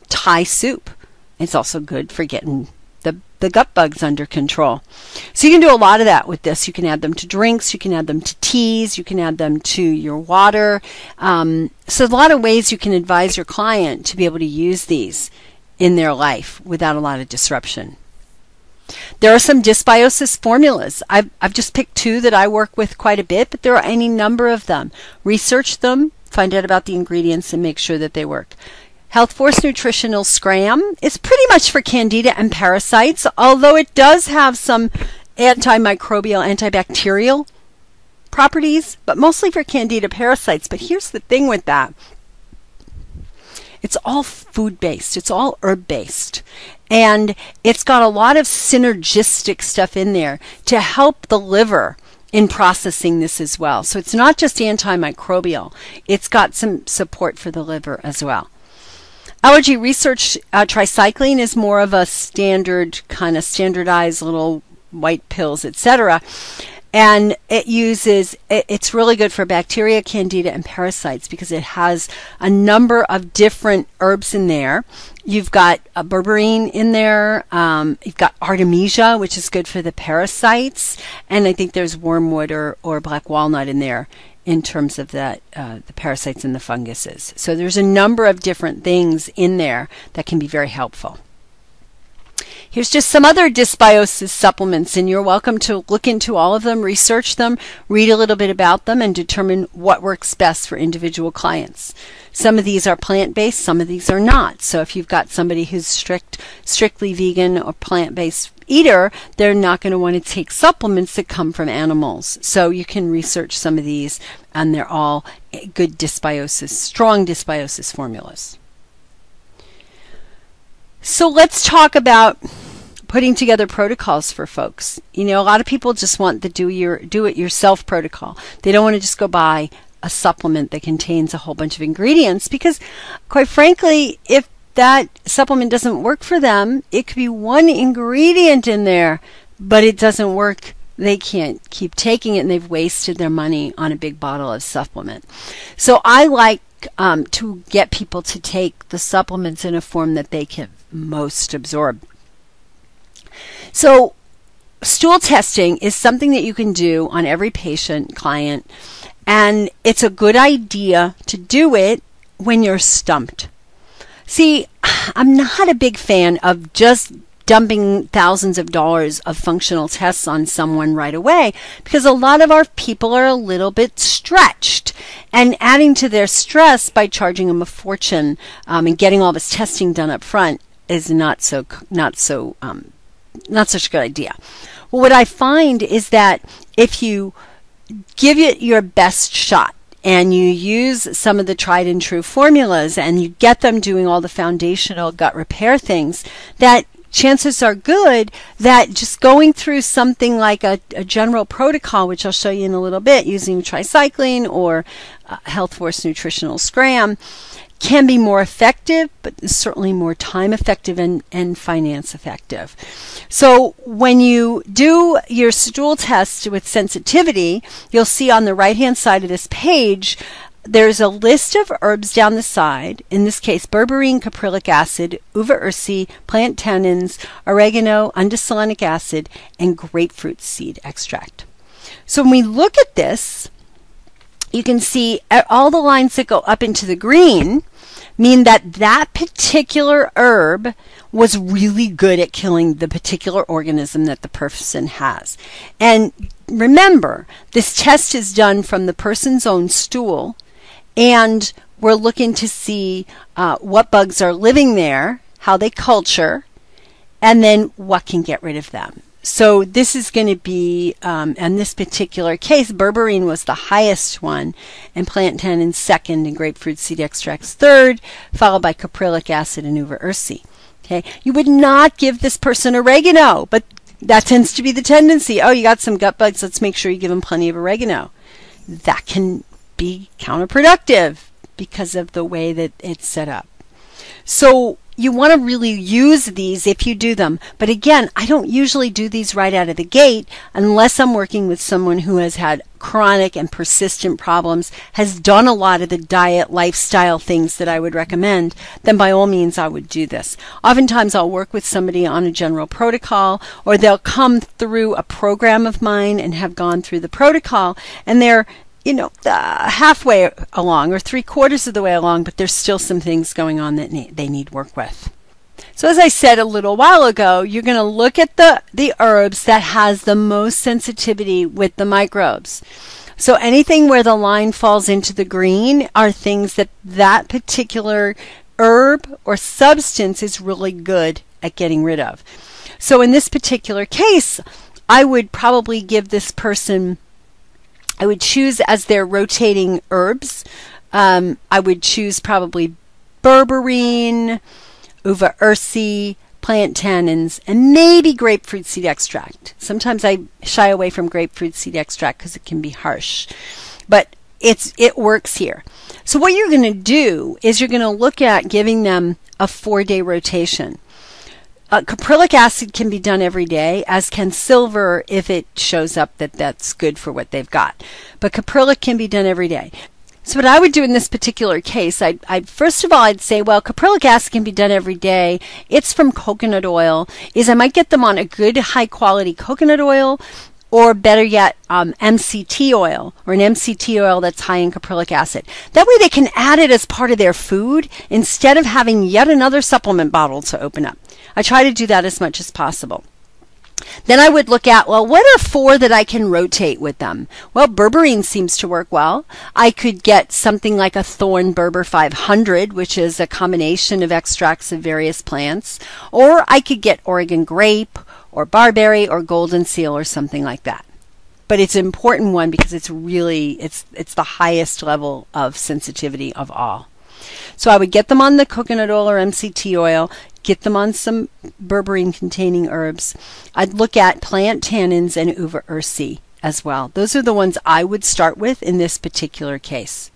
Thai soup. It's also good for getting the, the gut bugs under control. So you can do a lot of that with this. You can add them to drinks. You can add them to teas. You can add them to your water. Um, so a lot of ways you can advise your client to be able to use these in their life without a lot of disruption. There are some dysbiosis formulas. I've, I've just picked two that I work with quite a bit, but there are any number of them. Research them, find out about the ingredients, and make sure that they work. Health Force Nutritional Scram is pretty much for candida and parasites, although it does have some antimicrobial, antibacterial properties, but mostly for candida parasites. But here's the thing with that. It's all food-based. It's all herb-based. And it's got a lot of synergistic stuff in there to help the liver in processing this as well. So it's not just antimicrobial. It's got some support for the liver as well. Allergy Research uh, Tricycline is more of a standard, kind of standardized little white pills, et cetera. And it uses, it, it's really good for bacteria, candida, and parasites because it has a number of different herbs in there. You've got a berberine in there. Um, you've got artemisia, which is good for the parasites. And I think there's wormwood or, or black walnut in there in terms of that, uh, the parasites and the funguses. So there's a number of different things in there that can be very helpful. Here's just some other dysbiosis supplements, and you're welcome to look into all of them, research them, read a little bit about them, and determine what works best for individual clients. Some of these are plant-based, some of these are not. So if you've got somebody who's strict, strictly vegan or plant-based eater, they're not going to want to take supplements that come from animals. So you can research some of these, and they're all good dysbiosis, strong dysbiosis formulas. So let's talk about putting together protocols for folks. You know, a lot of people just want the do your do it yourself protocol. They don't want to just go buy a supplement that contains a whole bunch of ingredients because, quite frankly, if that supplement doesn't work for them, it could be one ingredient in there, but it doesn't work. They can't keep taking it, and they've wasted their money on a big bottle of supplement. So I like um, to get people to take the supplements in a form that they can most absorb. So stool testing is something that you can do on every patient, client, and it's a good idea to do it when you're stumped. See, I'm not a big fan of just dumping thousands of dollars of functional tests on someone right away because a lot of our people are a little bit stretched, and adding to their stress by charging them a fortune um, and getting all this testing done up front is not so not so um, not such a good idea. Well, what I find is that if you give it your best shot and you use some of the tried and true formulas and you get them doing all the foundational gut repair things, that chances are good that just going through something like a, a general protocol, which I'll show you in a little bit, using tricycline or uh, Health Force Nutritional Scram, can be more effective, but certainly more time effective and, and finance effective. So when you do your stool test with sensitivity, you'll see on the right-hand side of this page, there's a list of herbs down the side, in this case, berberine, caprylic acid, uva ursi, plant tannins, oregano, undecilenic acid, and grapefruit seed extract. So when we look at this, you can see all the lines that go up into the green mean that that particular herb was really good at killing the particular organism that the person has. And remember, this test is done from the person's own stool, and we're looking to see uh, what bugs are living there, how they culture, and then what can get rid of them. So this is going to be, um, in this particular case, berberine was the highest one, and plant tannins second, and grapefruit seed extracts third, followed by caprylic acid and uva ursi. Okay, you would not give this person oregano, but that tends to be the tendency. Oh, you got some gut bugs, let's make sure you give them plenty of oregano. That can be counterproductive because of the way that it's set up. So you want to really use these if you do them. But again, I don't usually do these right out of the gate unless I'm working with someone who has had chronic and persistent problems, has done a lot of the diet, lifestyle things that I would recommend. Then by all means, I would do this. Oftentimes, I'll work with somebody on a general protocol, or they'll come through a program of mine and have gone through the protocol, and they're you know, uh, halfway along or three quarters of the way along, but there's still some things going on that ne- they need work with. So as I said a little while ago, you're going to look at the, the herbs that has the most sensitivity with the microbes. So anything where the line falls into the green are things that that particular herb or substance is really good at getting rid of. So in this particular case, I would probably give this person, I would choose as their rotating herbs, um, I would choose probably berberine, uva ursi, plant tannins, and maybe grapefruit seed extract. Sometimes I shy away from grapefruit seed extract because it can be harsh, but it's it works here. So what you're going to do is you're going to look at giving them a four-day rotation. Uh, caprylic acid can be done every day, as can silver if it shows up that that's good for what they've got. But caprylic can be done every day. So what I would do in this particular case, I'd, I'd first of all, I'd say, well, caprylic acid can be done every day. It's from coconut oil. Is I might get them on a good high-quality coconut oil, or better yet, um, M C T oil, or an M C T oil that's high in caprylic acid. That way they can add it as part of their food instead of having yet another supplement bottle to open up. I try to do that as much as possible. Then I would look at, well, what are four that I can rotate with them? Well, berberine seems to work well. I could get something like a Thorn Berber five hundred, which is a combination of extracts of various plants. Or I could get Oregon grape, or barberry, or golden seal, or something like that. But it's an important one because it's really, it's it's the highest level of sensitivity of all. So I would get them on the coconut oil or M C T oil, get them on some berberine-containing herbs. I'd look at plant tannins and uva ursi as well. Those are the ones I would start with in this particular case.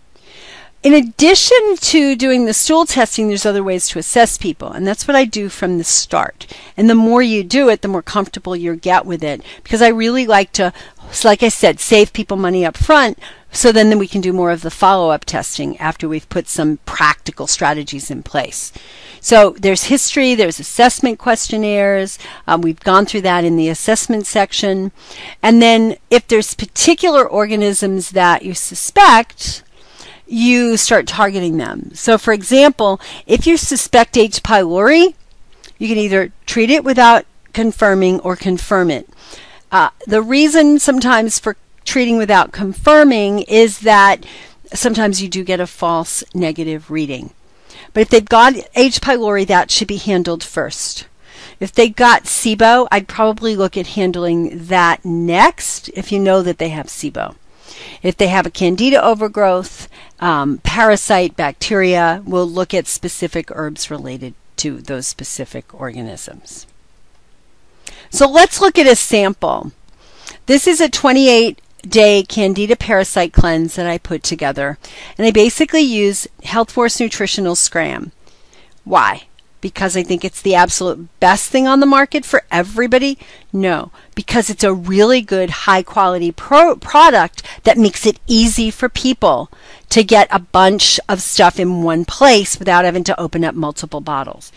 In addition to doing the stool testing, there's other ways to assess people, and that's what I do from the start. And the more you do it, the more comfortable you get with it, because I really like to, like I said, save people money up front, so then, then we can do more of the follow-up testing after we've put some practical strategies in place. So there's history, there's assessment questionnaires. Um, we've gone through that in the assessment section. And then if there's particular organisms that you suspect, you start targeting them. So for example, if you suspect H. pylori, you can either treat it without confirming or confirm it. Uh, the reason sometimes for treating without confirming is that sometimes you do get a false negative reading. But if they've got H. pylori, that should be handled first. If they got SIBO, I'd probably look at handling that next if you know that they have SIBO. If they have a candida overgrowth, um, parasite, bacteria, we'll look at specific herbs related to those specific organisms. So let's look at a sample. This is a twenty-eight day candida parasite cleanse that I put together, and I basically use Health Force Nutritional Scram. Why? Because I think it's the absolute best thing on the market for everybody? No, because it's a really good high quality pro- product that makes it easy for people to get a bunch of stuff in one place without having to open up multiple bottles.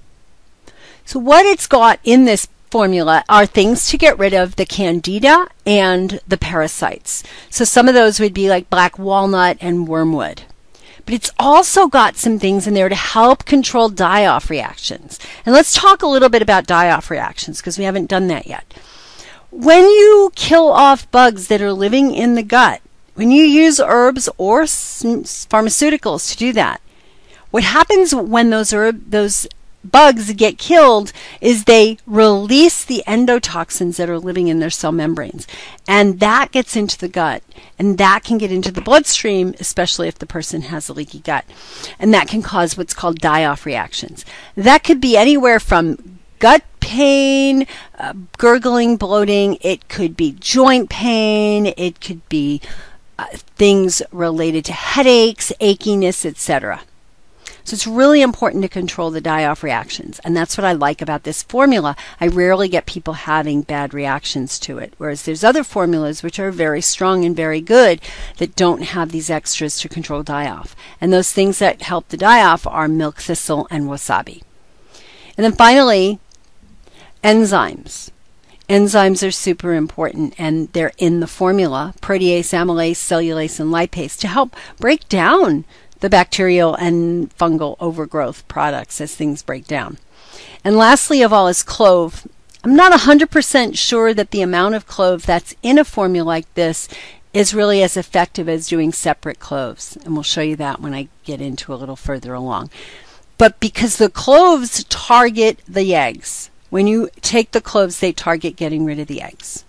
So what it's got in this formula are things to get rid of the candida and the parasites. So some of those would be like black walnut and wormwood. But it's also got some things in there to help control die-off reactions. And let's talk a little bit about die-off reactions because we haven't done that yet. When you kill off bugs that are living in the gut, when you use herbs or pharmaceuticals to do that, what happens when those herb, those bugs get killed is they release the endotoxins that are living in their cell membranes, and that gets into the gut, and that can get into the bloodstream, especially if the person has a leaky gut, and that can cause what's called die-off reactions. That could be anywhere from gut pain, uh, gurgling, bloating. It could be joint pain. It could be uh, things related to headaches, achiness, et cetera. So it's really important to control the die-off reactions. And that's what I like about this formula. I rarely get people having bad reactions to it. Whereas there's other formulas which are very strong and very good that don't have these extras to control die-off. And those things that help the die-off are milk thistle and wasabi. And then finally, enzymes. Enzymes are super important, and they're in the formula: protease, amylase, cellulase, and lipase, to help break down the bacterial and fungal overgrowth products as things break down. And lastly of all is clove. I'm not one hundred percent sure that the amount of clove that's in a formula like this is really as effective as doing separate cloves. And we'll show you that when I get into a little further along. But because the cloves target the eggs, when you take the cloves, they target getting rid of the eggs.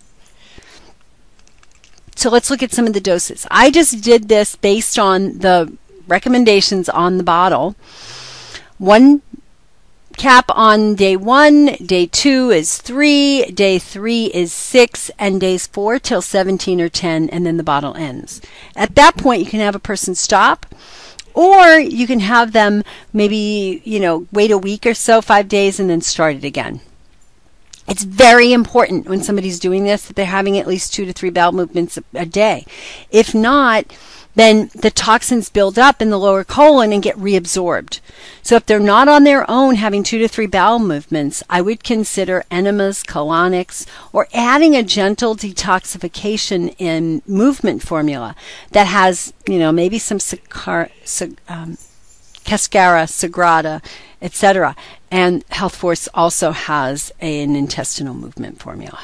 So let's look at some of the doses. I just did this based on the recommendations on the bottle. One cap on day one, day two is three, day three is six, and days four till seventeen or ten, and then the bottle ends. At that point, you can have a person stop, or you can have them maybe, you know, wait a week or so, five days, and then start it again. It's very important when somebody's doing this that they're having at least two to three bowel movements a, a day. If not, then the toxins build up in the lower colon and get reabsorbed. So if they're not on their own having two to three bowel movements, I would consider enemas, colonics, or adding a gentle detoxification in movement formula that has, you know, maybe some sacar, sag, um, cascara, sagrada, et cetera. And Health Force also has an intestinal movement formula.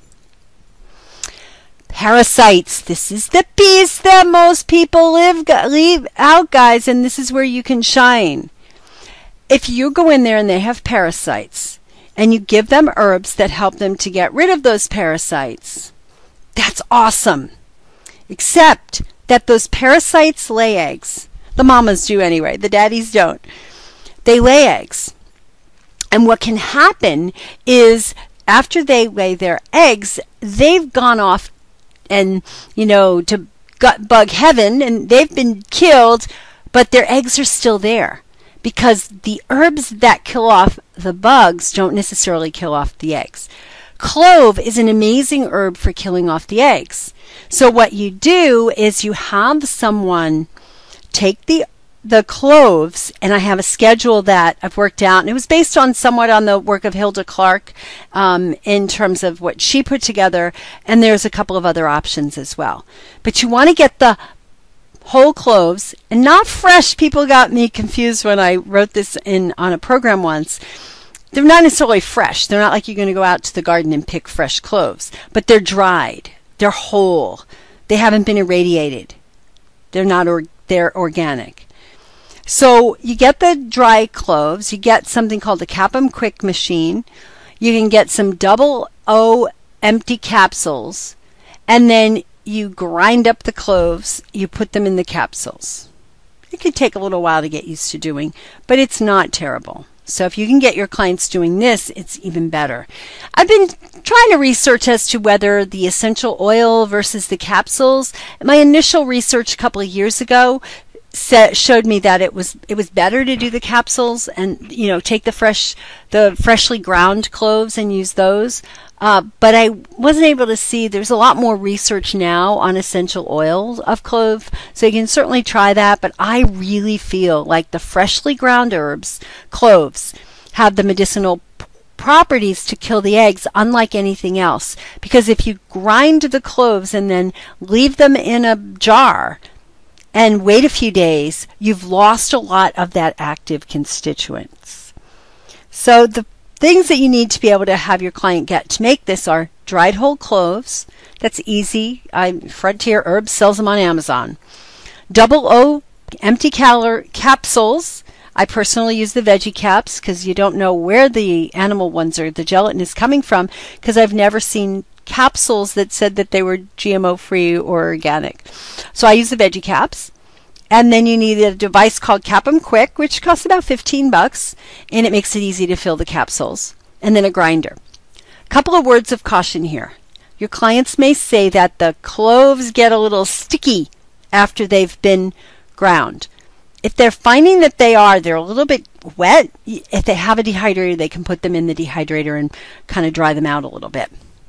Parasites. This is the piece that most people live, leave out, guys, and this is where you can shine. If you go in there and they have parasites, and you give them herbs that help them to get rid of those parasites, that's awesome. Except that those parasites lay eggs. The mamas do anyway. The daddies don't. They lay eggs. And what can happen is after they lay their eggs, they've gone off and, you know, to gut bug heaven, and they've been killed, but their eggs are still there because the herbs that kill off the bugs don't necessarily kill off the eggs. Clove is an amazing herb for killing off the eggs. So what you do is you have someone take the the cloves, and I have a schedule that I've worked out, and it was based on somewhat on the work of Hilda Clark um, in terms of what she put together, and there's a couple of other options as well. But you want to get the whole cloves, and not fresh. People got me confused when I wrote this in on a program once. They're not necessarily fresh. They're not like you're going to go out to the garden and pick fresh cloves, but they're dried. They're whole. They haven't been irradiated. They're not or, they're organic. So you get the dry cloves, you get something called the Capum Quick machine, you can get some double O empty capsules, and then you grind up the cloves, you put them in the capsules. It could take a little while to get used to doing, but it's not terrible. So if you can get your clients doing this, it's even better. I've been trying to research as to whether the essential oil versus the capsules. My initial research a couple of years ago showed me that it was it was better to do the capsules and, you know, take the fresh the freshly ground cloves and use those. Uh, but I wasn't able to see. There's a lot more research now on essential oils of clove, so you can certainly try that. But I really feel like the freshly ground herbs, cloves, have the medicinal p- properties to kill the eggs, unlike anything else. Because if you grind the cloves and then leave them in a jar and wait a few days, you've lost a lot of that active constituents. So the things that you need to be able to have your client get to make this are dried whole cloves. That's easy. I, Frontier Herbs sells them on Amazon. Double O empty calorie capsules. I personally use the veggie caps because you don't know where the animal ones or the gelatin is coming from, because I've never seen capsules that said that they were G M O free or organic. So I use the veggie caps. And then you need a device called Capum Quick, which costs about fifteen bucks, and it makes it easy to fill the capsules. And then a grinder. A couple of words of caution here. Your clients may say that the cloves get a little sticky after they've been ground. if they're finding that they are, they're a little bit wet, if they have a dehydrator, they can put them in the dehydrator and kind of dry them out a little bit.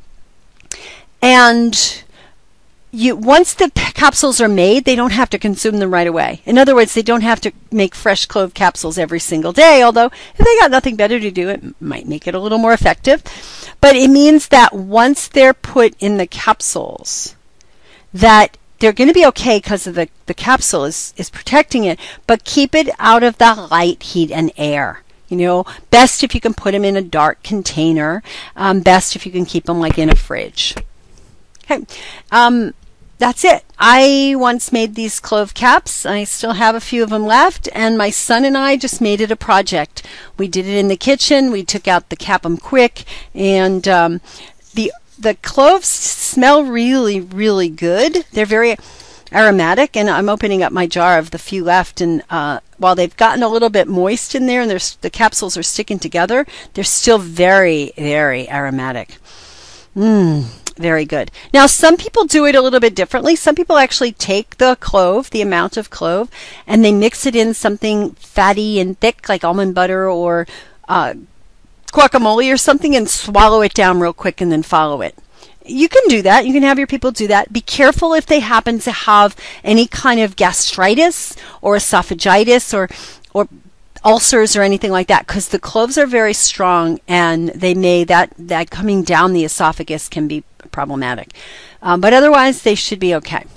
And you, once the p- capsules are made, they don't have to consume them right away. In other words, they don't have to make fresh clove capsules every single day, although if they got nothing better to do, it might make it a little more effective. But it means that once they're put in the capsules, that they're going to be okay because of the, the capsule is, is protecting it, but keep it out of the light, heat, and air. You know, best if you can put them in a dark container. Um, best if you can keep them like in a fridge. Okay. Um, That's it. I once made these clove caps. I still have a few of them left, and my son and I just made it a project. We did it in the kitchen. We took out the cap 'em quick, and um, the the cloves smell really, really good. They're very aromatic, and I'm opening up my jar of the few left, and uh, while they've gotten a little bit moist in there, and there's, the capsules are sticking together, they're still very, very aromatic. Mmm. Very good. Now, some people do it a little bit differently. Some people actually take the clove, the amount of clove, and they mix it in something fatty and thick, like almond butter or uh, guacamole or something, and swallow it down real quick and then follow it. You can do that. You can have your people do that. Be careful if they happen to have any kind of gastritis or esophagitis or or ulcers or anything like that, because the cloves are very strong, and they may that that coming down the esophagus can be problematic. Um, but otherwise, they should be okay.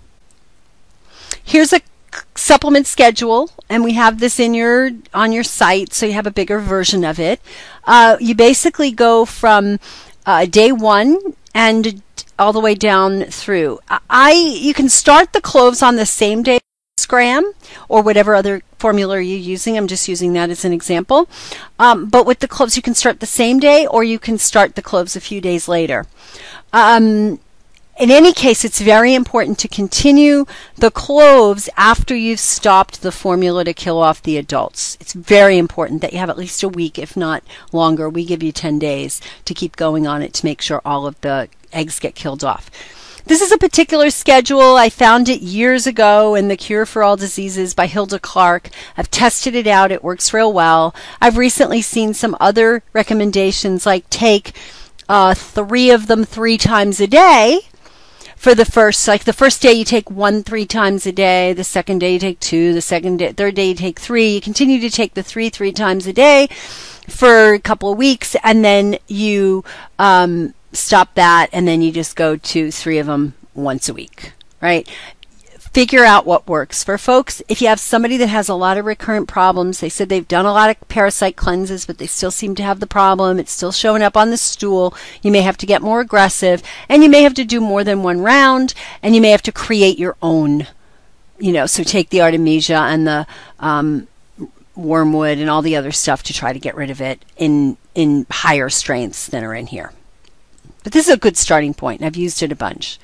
Here's a supplement schedule, and we have this in your on your site, so you have a bigger version of it. Uh, you basically go from uh, day one and all the way down through. I you can start the cloves on the same day, gram or whatever other formula you're using. I'm just using that as an example. Um, but with the cloves, you can start the same day, or you can start the cloves a few days later. Um, in any case, it's very important to continue the cloves after you've stopped the formula to kill off the adults. It's very important that you have at least a week, if not longer. We give you ten days to keep going on it to make sure all of the eggs get killed off. This is a particular schedule. I found it years ago in The Cure for All Diseases by Hilda Clark. I've tested it out. It works real well. I've recently seen some other recommendations, like take uh, three of them three times a day for the first, like the first day you take one three times a day, the second day you take two, the second day, third day you take three. You continue to take the three three times a day for a couple of weeks, and then you um, stop that, and then you just go to three of them once a week, right? Figure out what works for folks. If you have somebody that has a lot of recurrent problems, they said they've done a lot of parasite cleanses, but they still seem to have the problem. It's still showing up on the stool. You may have to get more aggressive, and you may have to do more than one round, and you may have to create your own, you know, so take the Artemisia and the um, wormwood and all the other stuff to try to get rid of it in, in higher strengths than are in here. But this is a good starting point. I've used it a bunch.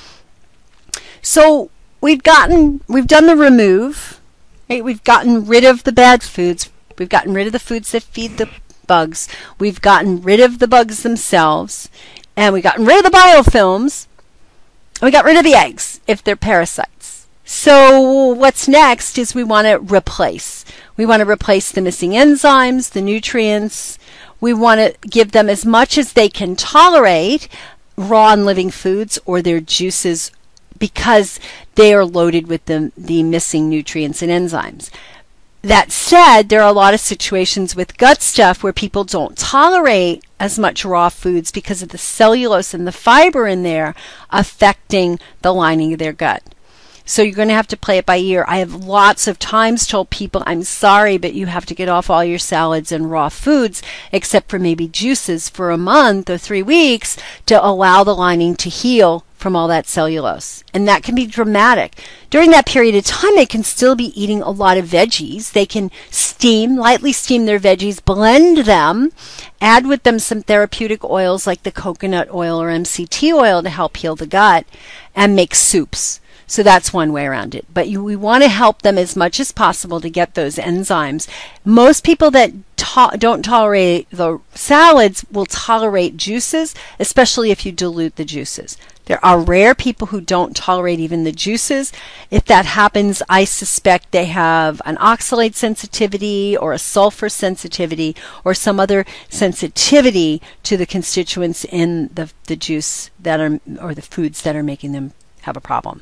So we've gotten, we've done the remove, right? We've gotten rid of the bad foods. We've gotten rid of the foods that feed the bugs. We've gotten rid of the bugs themselves. And we've gotten rid of the biofilms. And we got rid of the eggs if they're parasites. So what's next is we want to replace. We want to replace the missing enzymes, the nutrients. We want to give them as much as they can tolerate, raw and living foods or their juices, because they are loaded with the, the missing nutrients and enzymes. That said, there are a lot of situations with gut stuff where people don't tolerate as much raw foods because of the cellulose and the fiber in there affecting the lining of their gut. So you're going to have to play it by ear. I have lots of times told people, I'm sorry, but you have to get off all your salads and raw foods, except for maybe juices for a month or three weeks to allow the lining to heal from all that cellulose. And that can be dramatic. During that period of time, they can still be eating a lot of veggies. They can steam, lightly steam their veggies, blend them, add with them some therapeutic oils like the coconut oil or M C T oil to help heal the gut, and make soups. So that's one way around it. But you, we want to help them as much as possible to get those enzymes. Most people that to- don't tolerate the salads will tolerate juices, especially if you dilute the juices. There are rare people who don't tolerate even the juices. If that happens, I suspect they have an oxalate sensitivity or a sulfur sensitivity or some other sensitivity to the constituents in the, the juice that are, or the foods that are making them have a problem.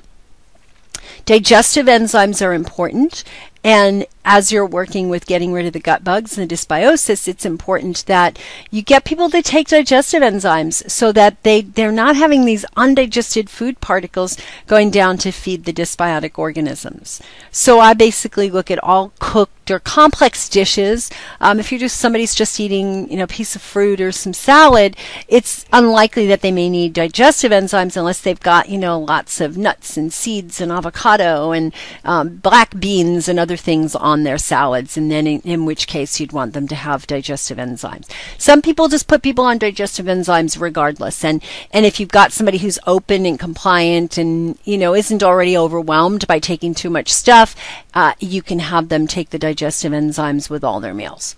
Digestive enzymes are important, and as you're working with getting rid of the gut bugs and the dysbiosis, it's important that you get people to take digestive enzymes so that they, they're not having these undigested food particles going down to feed the dysbiotic organisms. So I basically look at all cooked or complex dishes. Um, if you're just somebody's just eating, you know, a piece of fruit or some salad, it's unlikely that they may need digestive enzymes unless they've got, you know, lots of nuts and seeds and avocado and um, black beans and other things on their salads, and then in, in which case you'd want them to have digestive enzymes. Some people just put people on digestive enzymes regardless, and and if you've got somebody who's open and compliant and, you know, isn't already overwhelmed by taking too much stuff, uh, you can have them take the digestive enzymes with all their meals.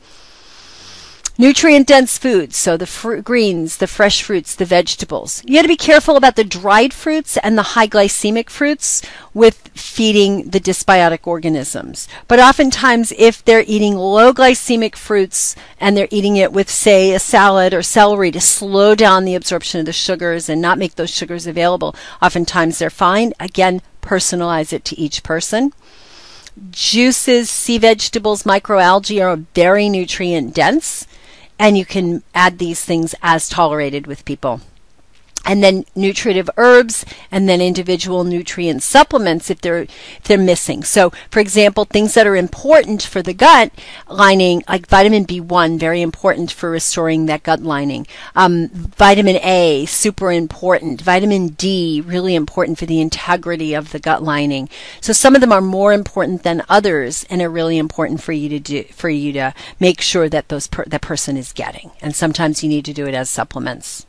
Nutrient-dense foods, so the fr- greens, the fresh fruits, the vegetables. You got to be careful about the dried fruits and the high glycemic fruits with feeding the dysbiotic organisms. But oftentimes, if they're eating low glycemic fruits and they're eating it with, say, a salad or celery to slow down the absorption of the sugars and not make those sugars available, oftentimes they're fine. Again, personalize it to each person. Juices, sea vegetables, microalgae are very nutrient dense, and you can add these things as tolerated with people. And then nutritive herbs, and then individual nutrient supplements if they're if they're missing. So, for example, things that are important for the gut lining, like vitamin B one, very important for restoring that gut lining. Um, vitamin A, super important. Vitamin D, really important for the integrity of the gut lining. So some of them are more important than others, and are really important for you to do for you to make sure that those per, that person is getting. And sometimes you need to do it as supplements.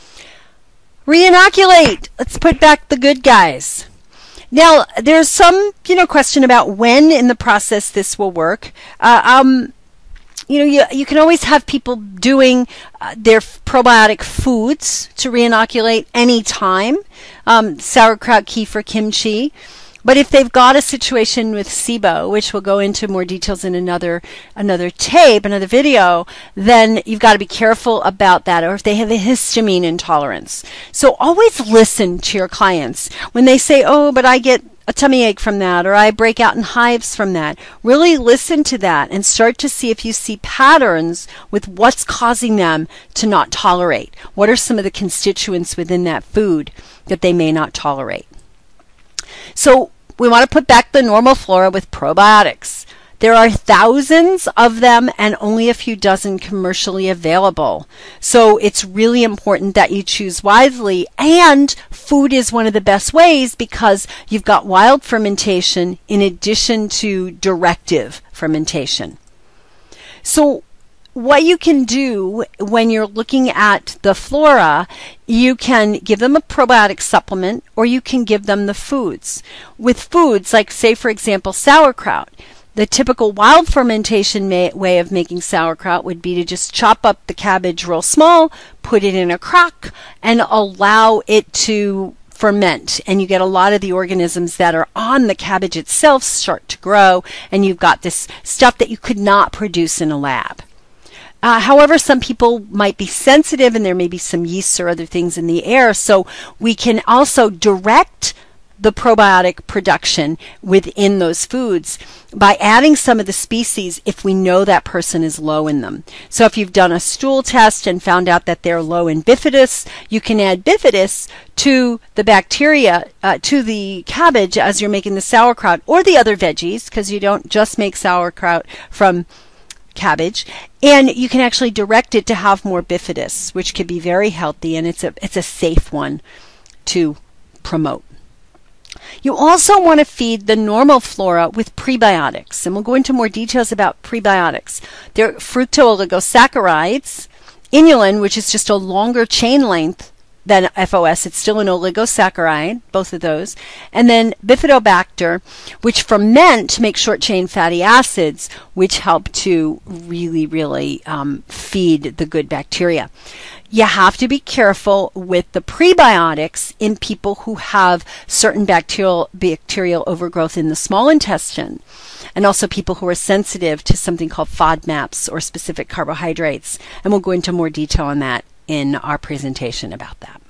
Reinoculate. Let's put back the good guys. Now, there's some, you know, question about when in the process this will work. Uh, um, you know, you, you can always have people doing uh, their probiotic foods to reinoculate any time. Um, sauerkraut, kefir, kimchi. But if they've got a situation with SIBO, which we'll go into more details in another another tape, another video, then you've got to be careful about that, or if they have a histamine intolerance. So always listen to your clients. When they say, oh, but I get a tummy ache from that, or I break out in hives from that, really listen to that and start to see if you see patterns with what's causing them to not tolerate. What are some of the constituents within that food that they may not tolerate? So we want to put back the normal flora with probiotics. There are thousands of them and only a few dozen commercially available. So it's really important that you choose wisely. And food is one of the best ways because you've got wild fermentation in addition to directive fermentation. So what you can do when you're looking at the flora, you can give them a probiotic supplement or you can give them the foods. With foods, like say for example sauerkraut, the typical wild fermentation may, way of making sauerkraut would be to just chop up the cabbage real small, put it in a crock, and allow it to ferment, and you get a lot of the organisms that are on the cabbage itself start to grow, and you've got this stuff that you could not produce in a lab. Uh, however, some people might be sensitive and there may be some yeasts or other things in the air, so we can also direct the probiotic production within those foods by adding some of the species if we know that person is low in them. So if you've done a stool test and found out that they're low in bifidus, you can add bifidus to the bacteria, uh, to the cabbage as you're making the sauerkraut or the other veggies, because you don't just make sauerkraut from cabbage, and you can actually direct it to have more bifidus, which could be very healthy, and it's a it's a safe one to promote. You also want to feed the normal flora with prebiotics, and we'll go into more details about prebiotics. They're fructooligosaccharides, inulin, which is just a longer chain length than F O S. It's still an oligosaccharide, both of those. And then Bifidobacter, which ferment to make short-chain fatty acids, which help to really, really um, feed the good bacteria. You have to be careful with the prebiotics in people who have certain bacterial bacterial overgrowth in the small intestine, and also people who are sensitive to something called FODMAPs or specific carbohydrates. And we'll go into more detail on that in our presentation about that.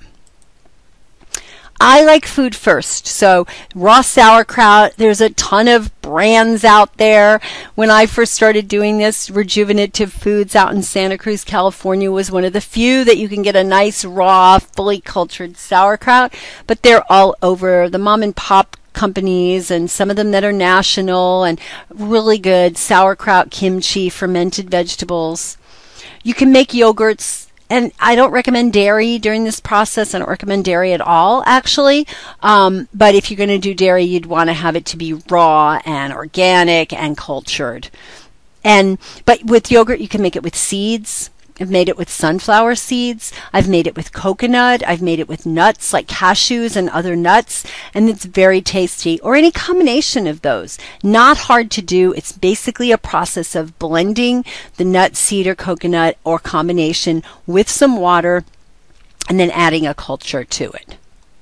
I like food first. So raw sauerkraut, there's a ton of brands out there. When I first started doing this, Rejuvenative Foods out in Santa Cruz, California was one of the few that you can get a nice raw, fully cultured sauerkraut, but they're all over. The mom and pop companies and some of them that are national and really good sauerkraut, kimchi, fermented vegetables. You can make yogurts. And I don't recommend dairy during this process. I don't recommend dairy at all, actually. Um, but if you're going to do dairy, you'd want to have it to be raw and organic and cultured. And but with yogurt, you can make it with seeds. I've made it with sunflower seeds. I've made it with coconut. I've made it with nuts like cashews and other nuts. And it's very tasty. Or any combination of those. Not hard to do. It's basically a process of blending the nut, seed, or coconut or combination with some water and then adding a culture to it.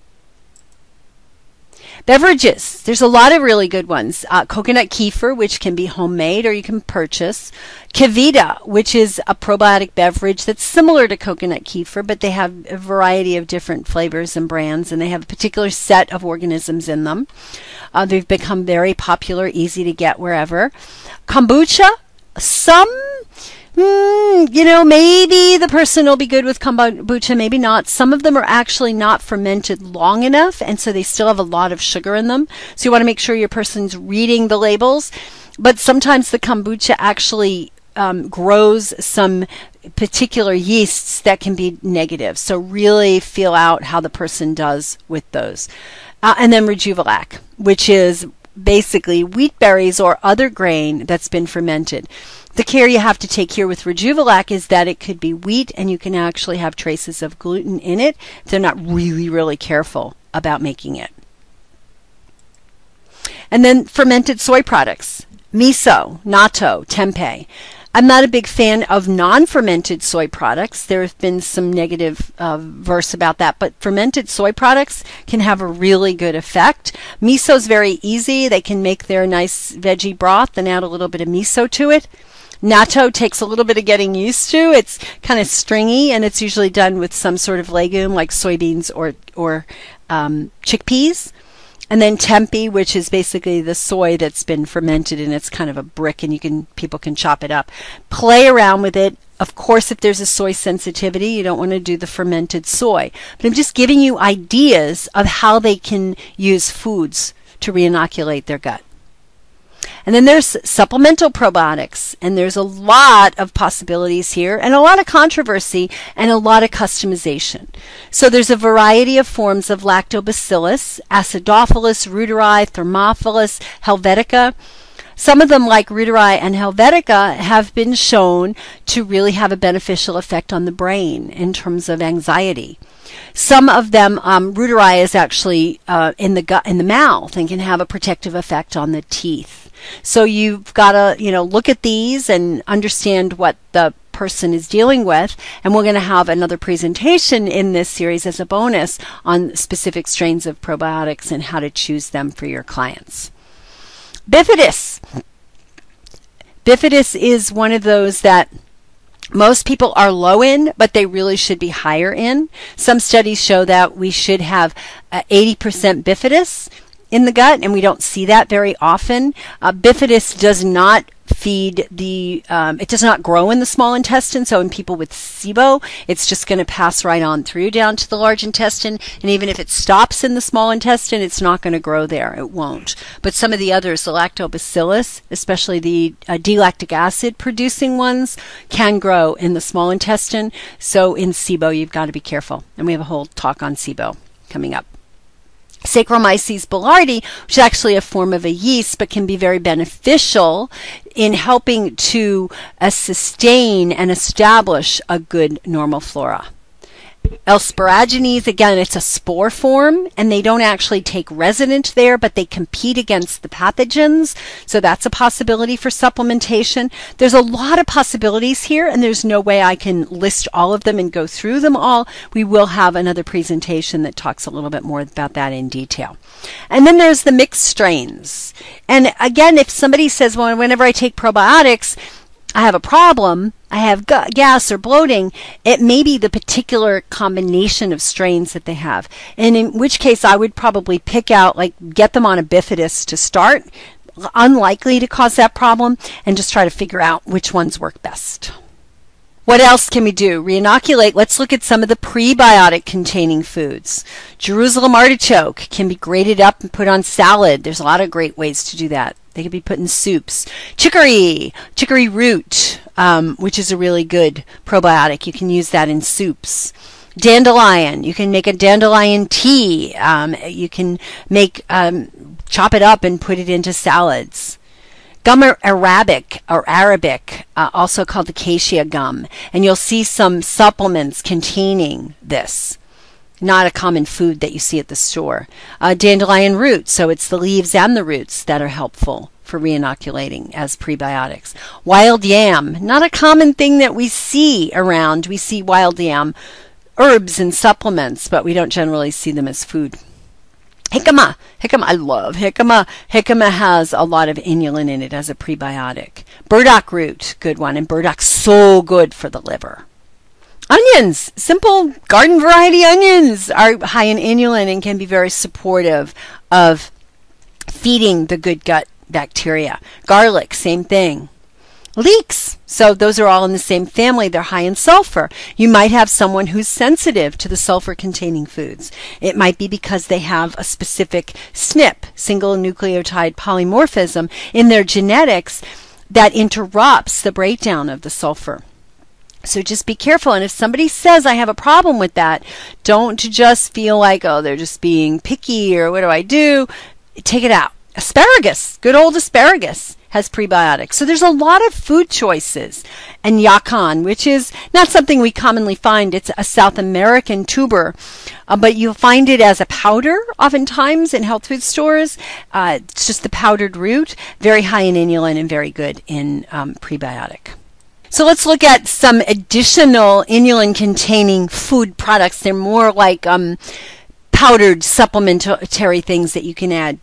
Beverages. There's a lot of really good ones. Uh, coconut kefir, which can be homemade or you can purchase. KeVita, which is a probiotic beverage that's similar to coconut kefir, but they have a variety of different flavors and brands, and they have a particular set of organisms in them. Uh, they've become very popular, easy to get wherever. Kombucha. Some Mm, you know, maybe the person will be good with kombucha, maybe not. Some of them are actually not fermented long enough, and so they still have a lot of sugar in them. So you want to make sure your person's reading the labels. But sometimes the kombucha actually um, grows some particular yeasts that can be negative. So really feel out how the person does with those. Uh, and then Rejuvelac, which is basically wheat berries or other grain that's been fermented. The care you have to take here with Rejuvelac is that it could be wheat and you can actually have traces of gluten in it if they're not really, really careful about making it. And then fermented soy products, miso, natto, tempeh. I'm not a big fan of non-fermented soy products. There have been some negative uh, verse about that, but fermented soy products can have a really good effect. Miso's very easy. They can make their nice veggie broth and add a little bit of miso to it. Natto takes a little bit of getting used to. It's kind of stringy, and it's usually done with some sort of legume like soybeans or or um, chickpeas. And then tempeh, which is basically the soy that's been fermented, and it's kind of a brick, and you can people can chop it up. Play around with it. Of course, if there's a soy sensitivity, you don't want to do the fermented soy. But I'm just giving you ideas of how they can use foods to reinoculate their gut. And then there's supplemental probiotics, and there's a lot of possibilities here and a lot of controversy and a lot of customization. So there's a variety of forms of Lactobacillus, Acidophilus, Reuteri, Thermophilus, Helvetica. Some of them, like Reuteri and Helvetica, have been shown to really have a beneficial effect on the brain in terms of anxiety. Some of them, um, Reuteri is actually uh, in the gut, in the mouth, and can have a protective effect on the teeth. So you've got to, you know, look at these and understand what the person is dealing with. And we're going to have another presentation in this series as a bonus on specific strains of probiotics and how to choose them for your clients. Bifidus. Bifidus is one of those that most people are low in, but they really should be higher in. Some studies show that we should have uh, eighty percent bifidus in the gut, and we don't see that very often. Uh, bifidus does not feed the, um, it does not grow in the small intestine. So in people with SIBO, it's just going to pass right on through down to the large intestine. And even if it stops in the small intestine, it's not going to grow there. It won't. But some of the others, the lactobacillus, especially the uh, D-lactic acid producing ones, can grow in the small intestine. So in SIBO, you've got to be careful. And we have a whole talk on SIBO coming up. Saccharomyces boulardii, which is actually a form of a yeast, but can be very beneficial in helping to uh, sustain and establish a good normal flora. L-spiraginase, again, it's a spore form, and they don't actually take resident there, but they compete against the pathogens, so that's a possibility for supplementation. There's a lot of possibilities here, and there's no way I can list all of them and go through them all. We will have another presentation that talks a little bit more about that in detail. And then there's the mixed strains. And again, if somebody says, well, whenever I take probiotics, I have a problem, I have gu- gas or bloating, it may be the particular combination of strains that they have. And in which case I would probably pick out, like, get them on a bifidus to start, unlikely to cause that problem, and just try to figure out which ones work best. What else can we do? Reinoculate. Let's look at some of the prebiotic containing foods. Jerusalem artichoke can be grated up and put on salad. There's a lot of great ways to do that. They can be put in soups. Chicory, chicory root, um, which is a really good probiotic. You can use that in soups. Dandelion, you can make a dandelion tea. Um, you can make, um, chop it up and put it into salads. Gum arabic, or Arabic, uh, also called acacia gum, and you'll see some supplements containing this. Not a common food that you see at the store. Uh, dandelion root, so it's the leaves and the roots that are helpful for reinoculating as prebiotics. Wild yam, not a common thing that we see around. We see wild yam herbs and supplements, but we don't generally see them as food. Jicama, jicama, I love jicama. Jicama has a lot of inulin in it as a prebiotic. Burdock root, good one, and burdock's so good for the liver. Onions, simple garden variety onions are high in inulin and can be very supportive of feeding the good gut bacteria. Garlic, same thing. Leeks, so those are all in the same family. They're high in sulfur. You might have someone who's sensitive to the sulfur-containing foods. It might be because they have a specific S N P, single nucleotide polymorphism, in their genetics that interrupts the breakdown of the sulfur. So just be careful. And if somebody says, I have a problem with that, don't just feel like, oh, they're just being picky or what do I do? Take it out. Asparagus, good old asparagus, has prebiotics. So there's a lot of food choices. And yakan, which is not something we commonly find. It's a South American tuber, uh, but you'll find it as a powder oftentimes in health food stores. Uh, it's just the powdered root, very high in inulin and very good in um, prebiotic. So let's look at some additional inulin-containing food products. They're more like um, powdered supplementary things that you can add.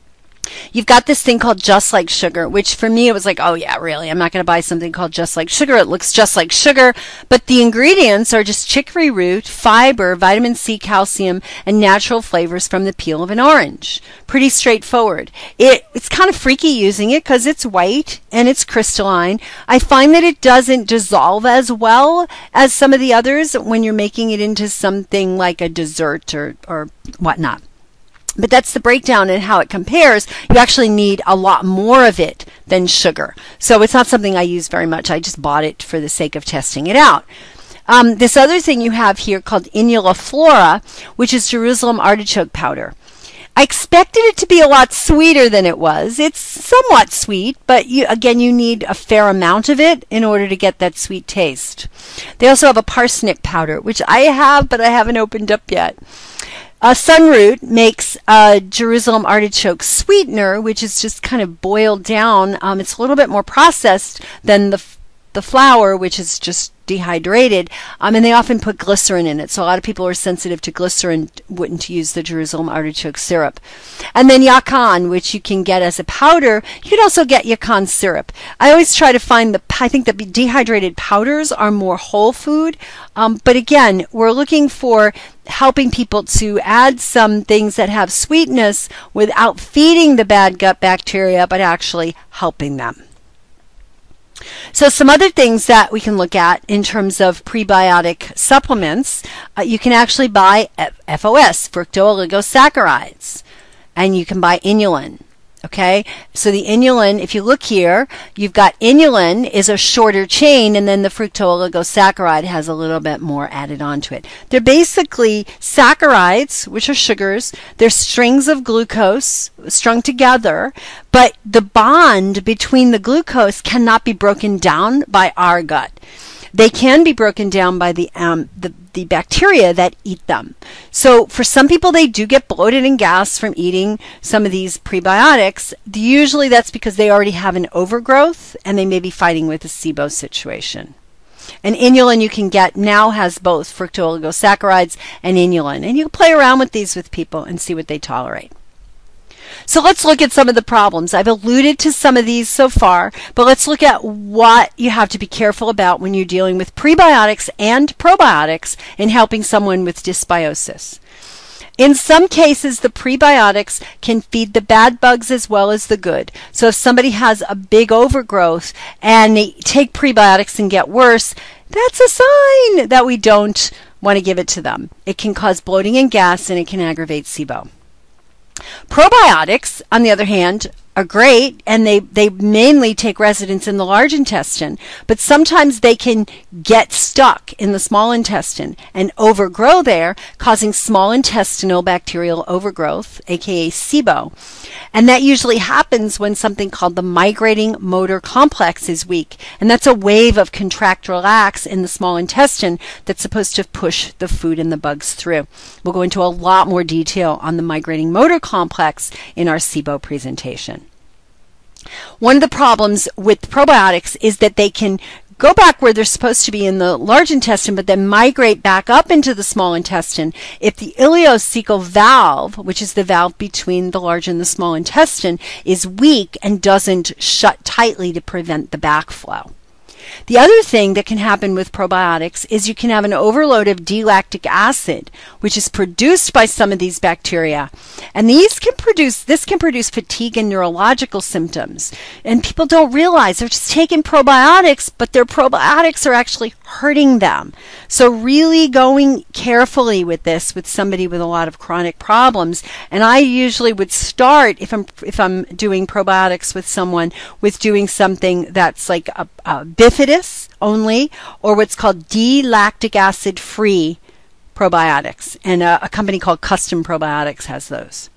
You've got this thing called Just Like Sugar, which for me it was like, oh yeah, really? I'm not going to buy something called Just Like Sugar. It looks just like sugar, but the ingredients are just chicory root, fiber, vitamin C, calcium, and natural flavors from the peel of an orange. Pretty straightforward. It It's kind of freaky using it because it's white and it's crystalline. I find that it doesn't dissolve as well as some of the others when you're making it into something like a dessert or, or whatnot. But that's the breakdown and how it compares. You actually need a lot more of it than sugar. So it's not something I use very much. I just bought it for the sake of testing it out. Um, this other thing you have here called Inula Flora, which is Jerusalem artichoke powder. I expected it to be a lot sweeter than it was. It's somewhat sweet, but you, again, you need a fair amount of it in order to get that sweet taste. They also have a parsnip powder, which I have, but I haven't opened up yet. Uh, Sunroot makes a Jerusalem artichoke sweetener, which is just kind of boiled down. Um, it's a little bit more processed than the the flour, which is just dehydrated, um, and they often put glycerin in it. So a lot of people who are sensitive to glycerin wouldn't use the Jerusalem artichoke syrup. And then yakan, which you can get as a powder. You can also get yakan syrup. I always try to find the, I think the dehydrated powders are more whole food. Um, but again, we're looking for helping people to add some things that have sweetness without feeding the bad gut bacteria, but actually helping them. So some other things that we can look at in terms of prebiotic supplements, uh, you can actually buy F O S, fructooligosaccharides, and you can buy inulin. Okay, so the inulin, if you look here, you've got inulin is a shorter chain, and then the fructooligosaccharide has a little bit more added onto it. They're basically saccharides, which are sugars. They're strings of glucose strung together, but the bond between the glucose cannot be broken down by our gut. they can be broken down by the, um, the the bacteria that eat them. So for some people, they do get bloated and gas from eating some of these prebiotics. Usually that's because they already have an overgrowth and they may be fighting with a SIBO situation. And inulin you can get now has both fructooligosaccharides and inulin. And you can play around with these with people and see what they tolerate. So let's look at some of the problems. I've alluded to some of these so far, but let's look at what you have to be careful about when you're dealing with prebiotics and probiotics in helping someone with dysbiosis. In some cases, the prebiotics can feed the bad bugs as well as the good. So if somebody has a big overgrowth and they take prebiotics and get worse, that's a sign that we don't want to give it to them. It can cause bloating and gas, and it can aggravate SIBO. Probiotics, on the other hand, are great, and they, they mainly take residence in the large intestine, but sometimes they can get stuck in the small intestine and overgrow there, causing small intestinal bacterial overgrowth, aka SIBO. And that usually happens when something called the migrating motor complex is weak, and that's a wave of contract relax in the small intestine that's supposed to push the food and the bugs through. We'll go into a lot more detail on the migrating motor complex in our SIBO presentation. One of the problems with probiotics is that they can go back where they're supposed to be in the large intestine, but then migrate back up into the small intestine if the ileocecal valve, which is the valve between the large and the small intestine, is weak and doesn't shut tightly to prevent the backflow. The other thing that can happen with probiotics is you can have an overload of D-lactic acid, which is produced by some of these bacteria. And these can produce, this can produce fatigue and neurological symptoms. And people don't realize they're just taking probiotics, but their probiotics are actually hurting them. So really going carefully with this with somebody with a lot of chronic problems. And I usually would start, if I'm if I'm doing probiotics with someone, with doing something that's like a, a bifidus only, or what's called D-lactic acid free probiotics. And a, a company called Custom Probiotics has those.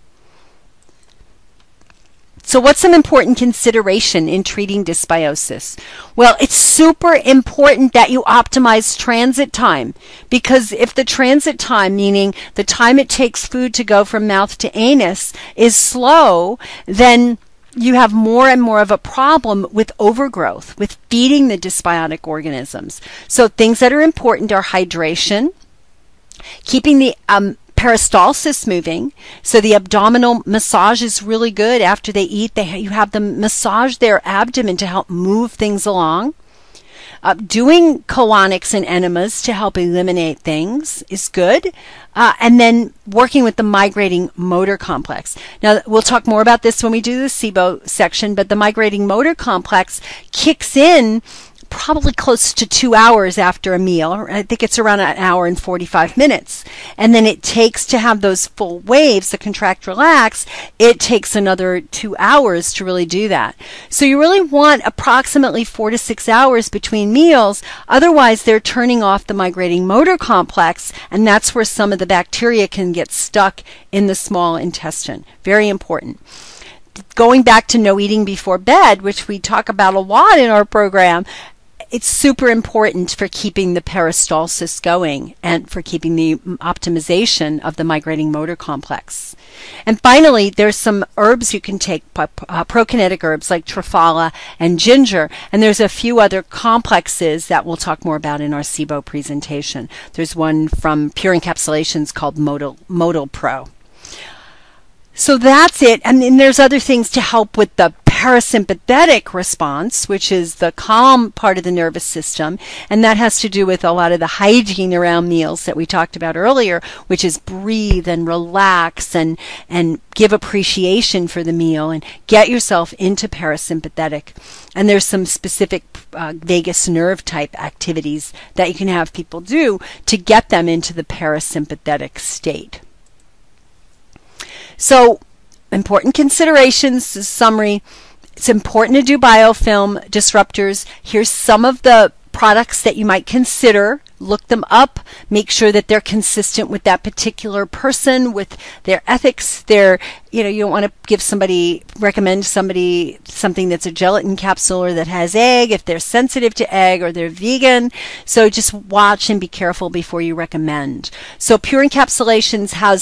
So what's some important consideration in treating dysbiosis? Well, it's super important that you optimize transit time, because if the transit time, meaning the time it takes food to go from mouth to anus, is slow, then you have more and more of a problem with overgrowth, with feeding the dysbiotic organisms. So things that are important are hydration, keeping the um, peristalsis moving. So the abdominal massage is really good. After they eat, they you have them massage their abdomen to help move things along. Uh, doing colonics and enemas to help eliminate things is good. Uh, and then working with the migrating motor complex. Now, we'll talk more about this when we do the SIBO section, but the migrating motor complex kicks in probably close to two hours after a meal. I think it's around an hour and forty-five minutes. And then it takes to have those full waves, the contract relax, it takes another two hours to really do that. So you really want approximately four to six hours between meals. Otherwise, they're turning off the migrating motor complex, and that's where some of the bacteria can get stuck in the small intestine. Very important. Going back to no eating before bed, which we talk about a lot in our program, it's super important for keeping the peristalsis going and for keeping the optimization of the migrating motor complex. And finally, there's some herbs you can take, uh, prokinetic herbs like triphala and ginger, and there's a few other complexes that we'll talk more about in our SIBO presentation. There's one from Pure Encapsulations called Modal, Modal Pro. So that's it. And then there's other things to help with the parasympathetic response, which is the calm part of the nervous system. And that has to do with a lot of the hygiene around meals that we talked about earlier, which is breathe and relax and, and give appreciation for the meal and get yourself into parasympathetic. And there's some specific uh, vagus nerve type activities that you can have people do to get them into the parasympathetic state. So, important considerations, summary. It's important to do biofilm disruptors. Here's some of the products that you might consider. Look them up. Make sure that they're consistent with that particular person, with their ethics. Their, you know, you don't want to give somebody, recommend somebody something that's a gelatin capsule or that has egg if they're sensitive to egg or they're vegan. So just watch and be careful before you recommend. So Pure Encapsulations has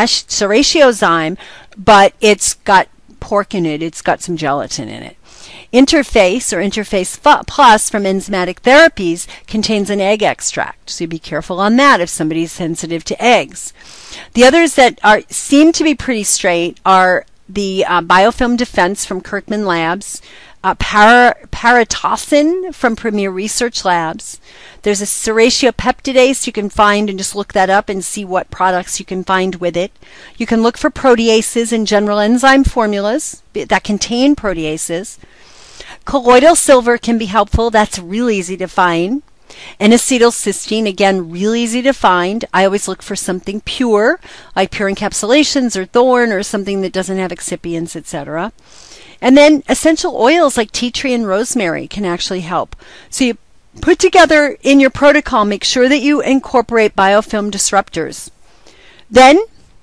Ceratiozyme, but it's got pork in it. It's got some gelatin in it. Interface or Interface Plus from Enzymatic Therapies contains an egg extract, so be careful on that if somebody's sensitive to eggs. The others that are seem to be pretty straight are the uh, Biofilm Defense from Kirkman Labs, uh, para, Paratocin from Premier Research Labs. There's a Ceratiopeptidase you can find and just look that up and see what products you can find with it. You can look for proteases in general enzyme formulas that contain proteases. Colloidal silver can be helpful. That's real easy to find. And acetylcysteine, again, real easy to find. I always look for something pure, like Pure Encapsulations or Thorne or something that doesn't have excipients, et cetera. And then essential oils like tea tree and rosemary can actually help. So you put together in your protocol, make sure that you incorporate biofilm disruptors. Then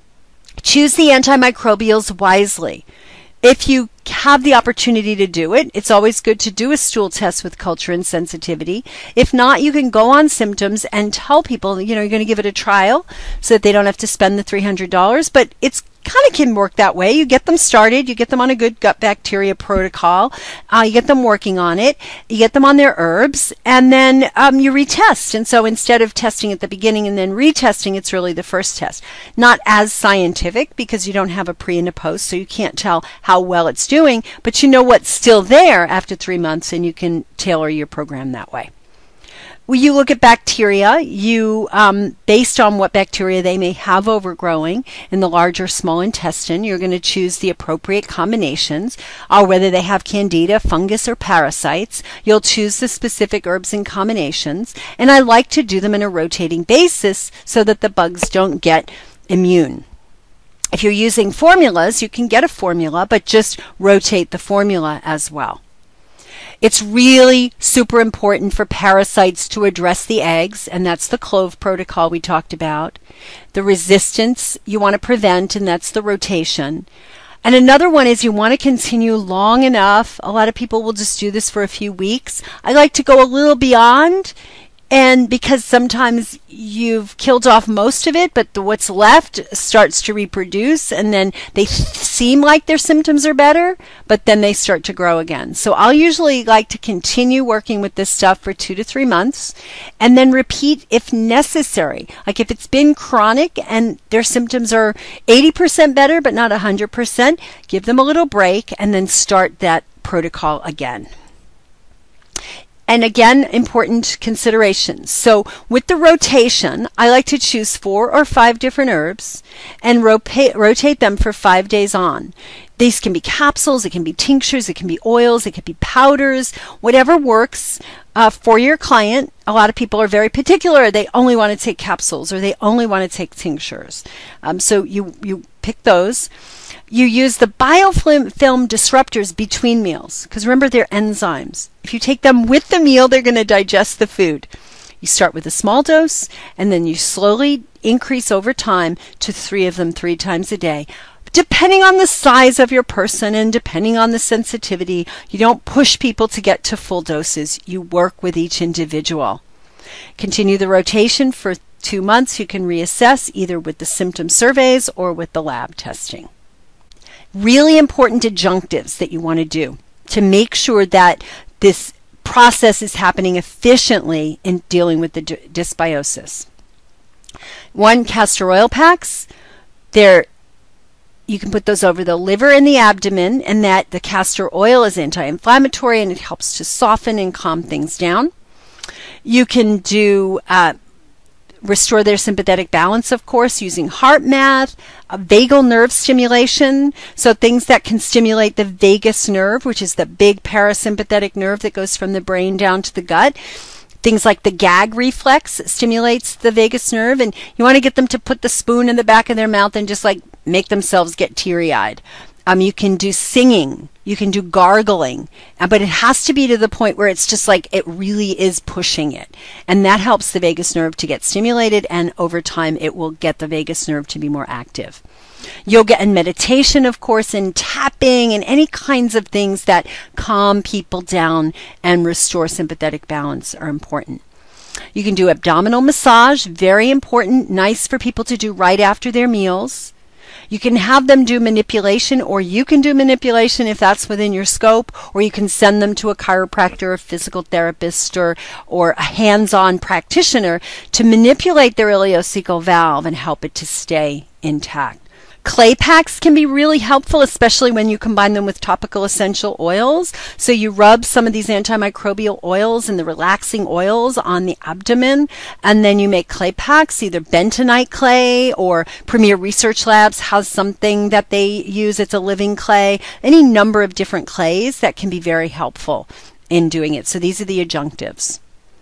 choose the antimicrobials wisely. If you have the opportunity to do it, it's always good to do a stool test with culture and sensitivity. If not, you can go on symptoms and tell people, you know, you're going to give it a trial so that they don't have to spend the three hundred dollars. But it's kind of can work that way. You get them started, you get them on a good gut bacteria protocol, uh, you get them working on it, you get them on their herbs, and then um, you retest. And so instead of testing at the beginning and then retesting, it's really the first test. Not as scientific because you don't have a pre and a post, so you can't tell how well it's doing, but you know what's still there after three months, and you can tailor your program that way. When you look at bacteria, you, um, based on what bacteria they may have overgrowing in the large or small intestine, you're going to choose the appropriate combinations, or whether they have candida, fungus, or parasites. You'll choose the specific herbs and combinations, and I like to do them in a rotating basis so that the bugs don't get immune. If you're using formulas, you can get a formula, but just rotate the formula as well. It's really super important for parasites to address the eggs, and that's the clove protocol we talked about. The resistance you want to prevent, and that's the rotation. And another one is you want to continue long enough. A lot of people will just do this for a few weeks. I like to go a little beyond, and because sometimes you've killed off most of it, but the, what's left starts to reproduce, and then they seem like their symptoms are better, but then they start to grow again. So I'll usually like to continue working with this stuff for two to three months, and then repeat if necessary. Like if it's been chronic and their symptoms are eighty percent better, but not one hundred percent, give them a little break, and then start that protocol again. And again, important considerations. So with the rotation, I like to choose four or five different herbs and rotate, rotate them for five days on. These can be capsules, it can be tinctures, it can be oils, it can be powders, whatever works uh, for your client. A lot of people are very particular. They only want to take capsules or they only want to take tinctures. Um, so you, you pick those. You use the biofilm disruptors between meals, because remember, they're enzymes. If you take them with the meal, they're going to digest the food. You start with a small dose, and then you slowly increase over time to three of them three times a day. Depending on the size of your person and depending on the sensitivity, you don't push people to get to full doses. You work with each individual. Continue the rotation for two months. You can reassess either with the symptom surveys or with the lab testing. Really important adjunctives that you want to do to make sure that this process is happening efficiently in dealing with the d- dysbiosis. One, castor oil packs. They're, you can put those over the liver and the abdomen, and that the castor oil is anti-inflammatory and it helps to soften and calm things down. You can do uh, restore their sympathetic balance, of course, using HeartMath, a vagal nerve stimulation, so things that can stimulate the vagus nerve, which is the big parasympathetic nerve that goes from the brain down to the gut. Things like the gag reflex stimulates the vagus nerve, and you want to get them to put the spoon in the back of their mouth and just like make themselves get teary-eyed. Um, you can do singing You can do gargling, but it has to be to the point where it's just like it really is pushing it. And that helps the vagus nerve to get stimulated, and over time it will get the vagus nerve to be more active. Yoga and meditation, of course, and tapping and any kinds of things that calm people down and restore sympathetic balance are important. You can do abdominal massage, very important, nice for people to do right after their meals. You can have them do manipulation, or you can do manipulation if that's within your scope, or you can send them to a chiropractor, a physical therapist, or, or a hands-on practitioner to manipulate their ileocecal valve and help it to stay intact. Clay packs can be really helpful, especially when you combine them with topical essential oils. So you rub some of these antimicrobial oils and the relaxing oils on the abdomen, and then you make clay packs, either bentonite clay or Premier Research Labs has something that they use. It's a living clay, any number of different clays that can be very helpful in doing it. So these are the adjunctives.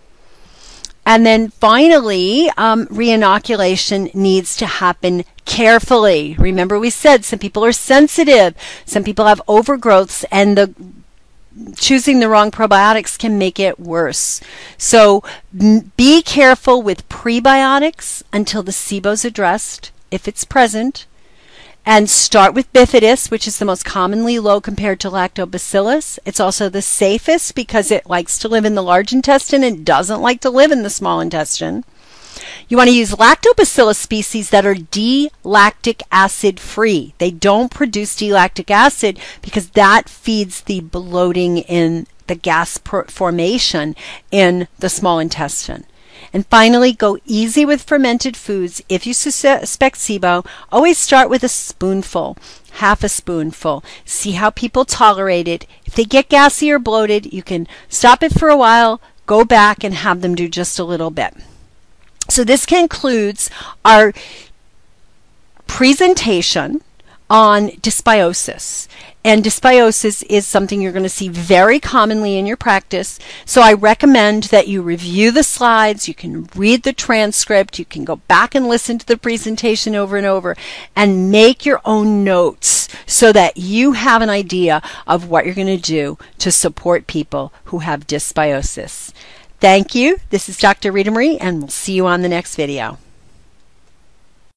And then finally, um, reinoculation needs to happen carefully. Remember, we said some people are sensitive, some people have overgrowths, and the choosing the wrong probiotics can make it worse. So m- be careful with prebiotics until the S I B O is addressed, if it's present. And start with bifidus, which is the most commonly low compared to lactobacillus. It's also the safest because it likes to live in the large intestine and doesn't like to live in the small intestine. You want to use lactobacillus species that are D-lactic acid free. They don't produce D-lactic acid because that feeds the bloating in the gas formation in the small intestine. And finally, go easy with fermented foods. If you suspect S I B O, always start with a spoonful, half a spoonful. See how people tolerate it. If they get gassy or bloated, you can stop it for a while, go back, and have them do just a little bit. So this concludes our presentation on dysbiosis. And dysbiosis is something you're going to see very commonly in your practice. So I recommend that you review the slides, you can read the transcript, you can go back and listen to the presentation over and over, and make your own notes so that you have an idea of what you're going to do to support people who have dysbiosis. Thank you. This is Doctor Rita Marie, and we'll see you on the next video.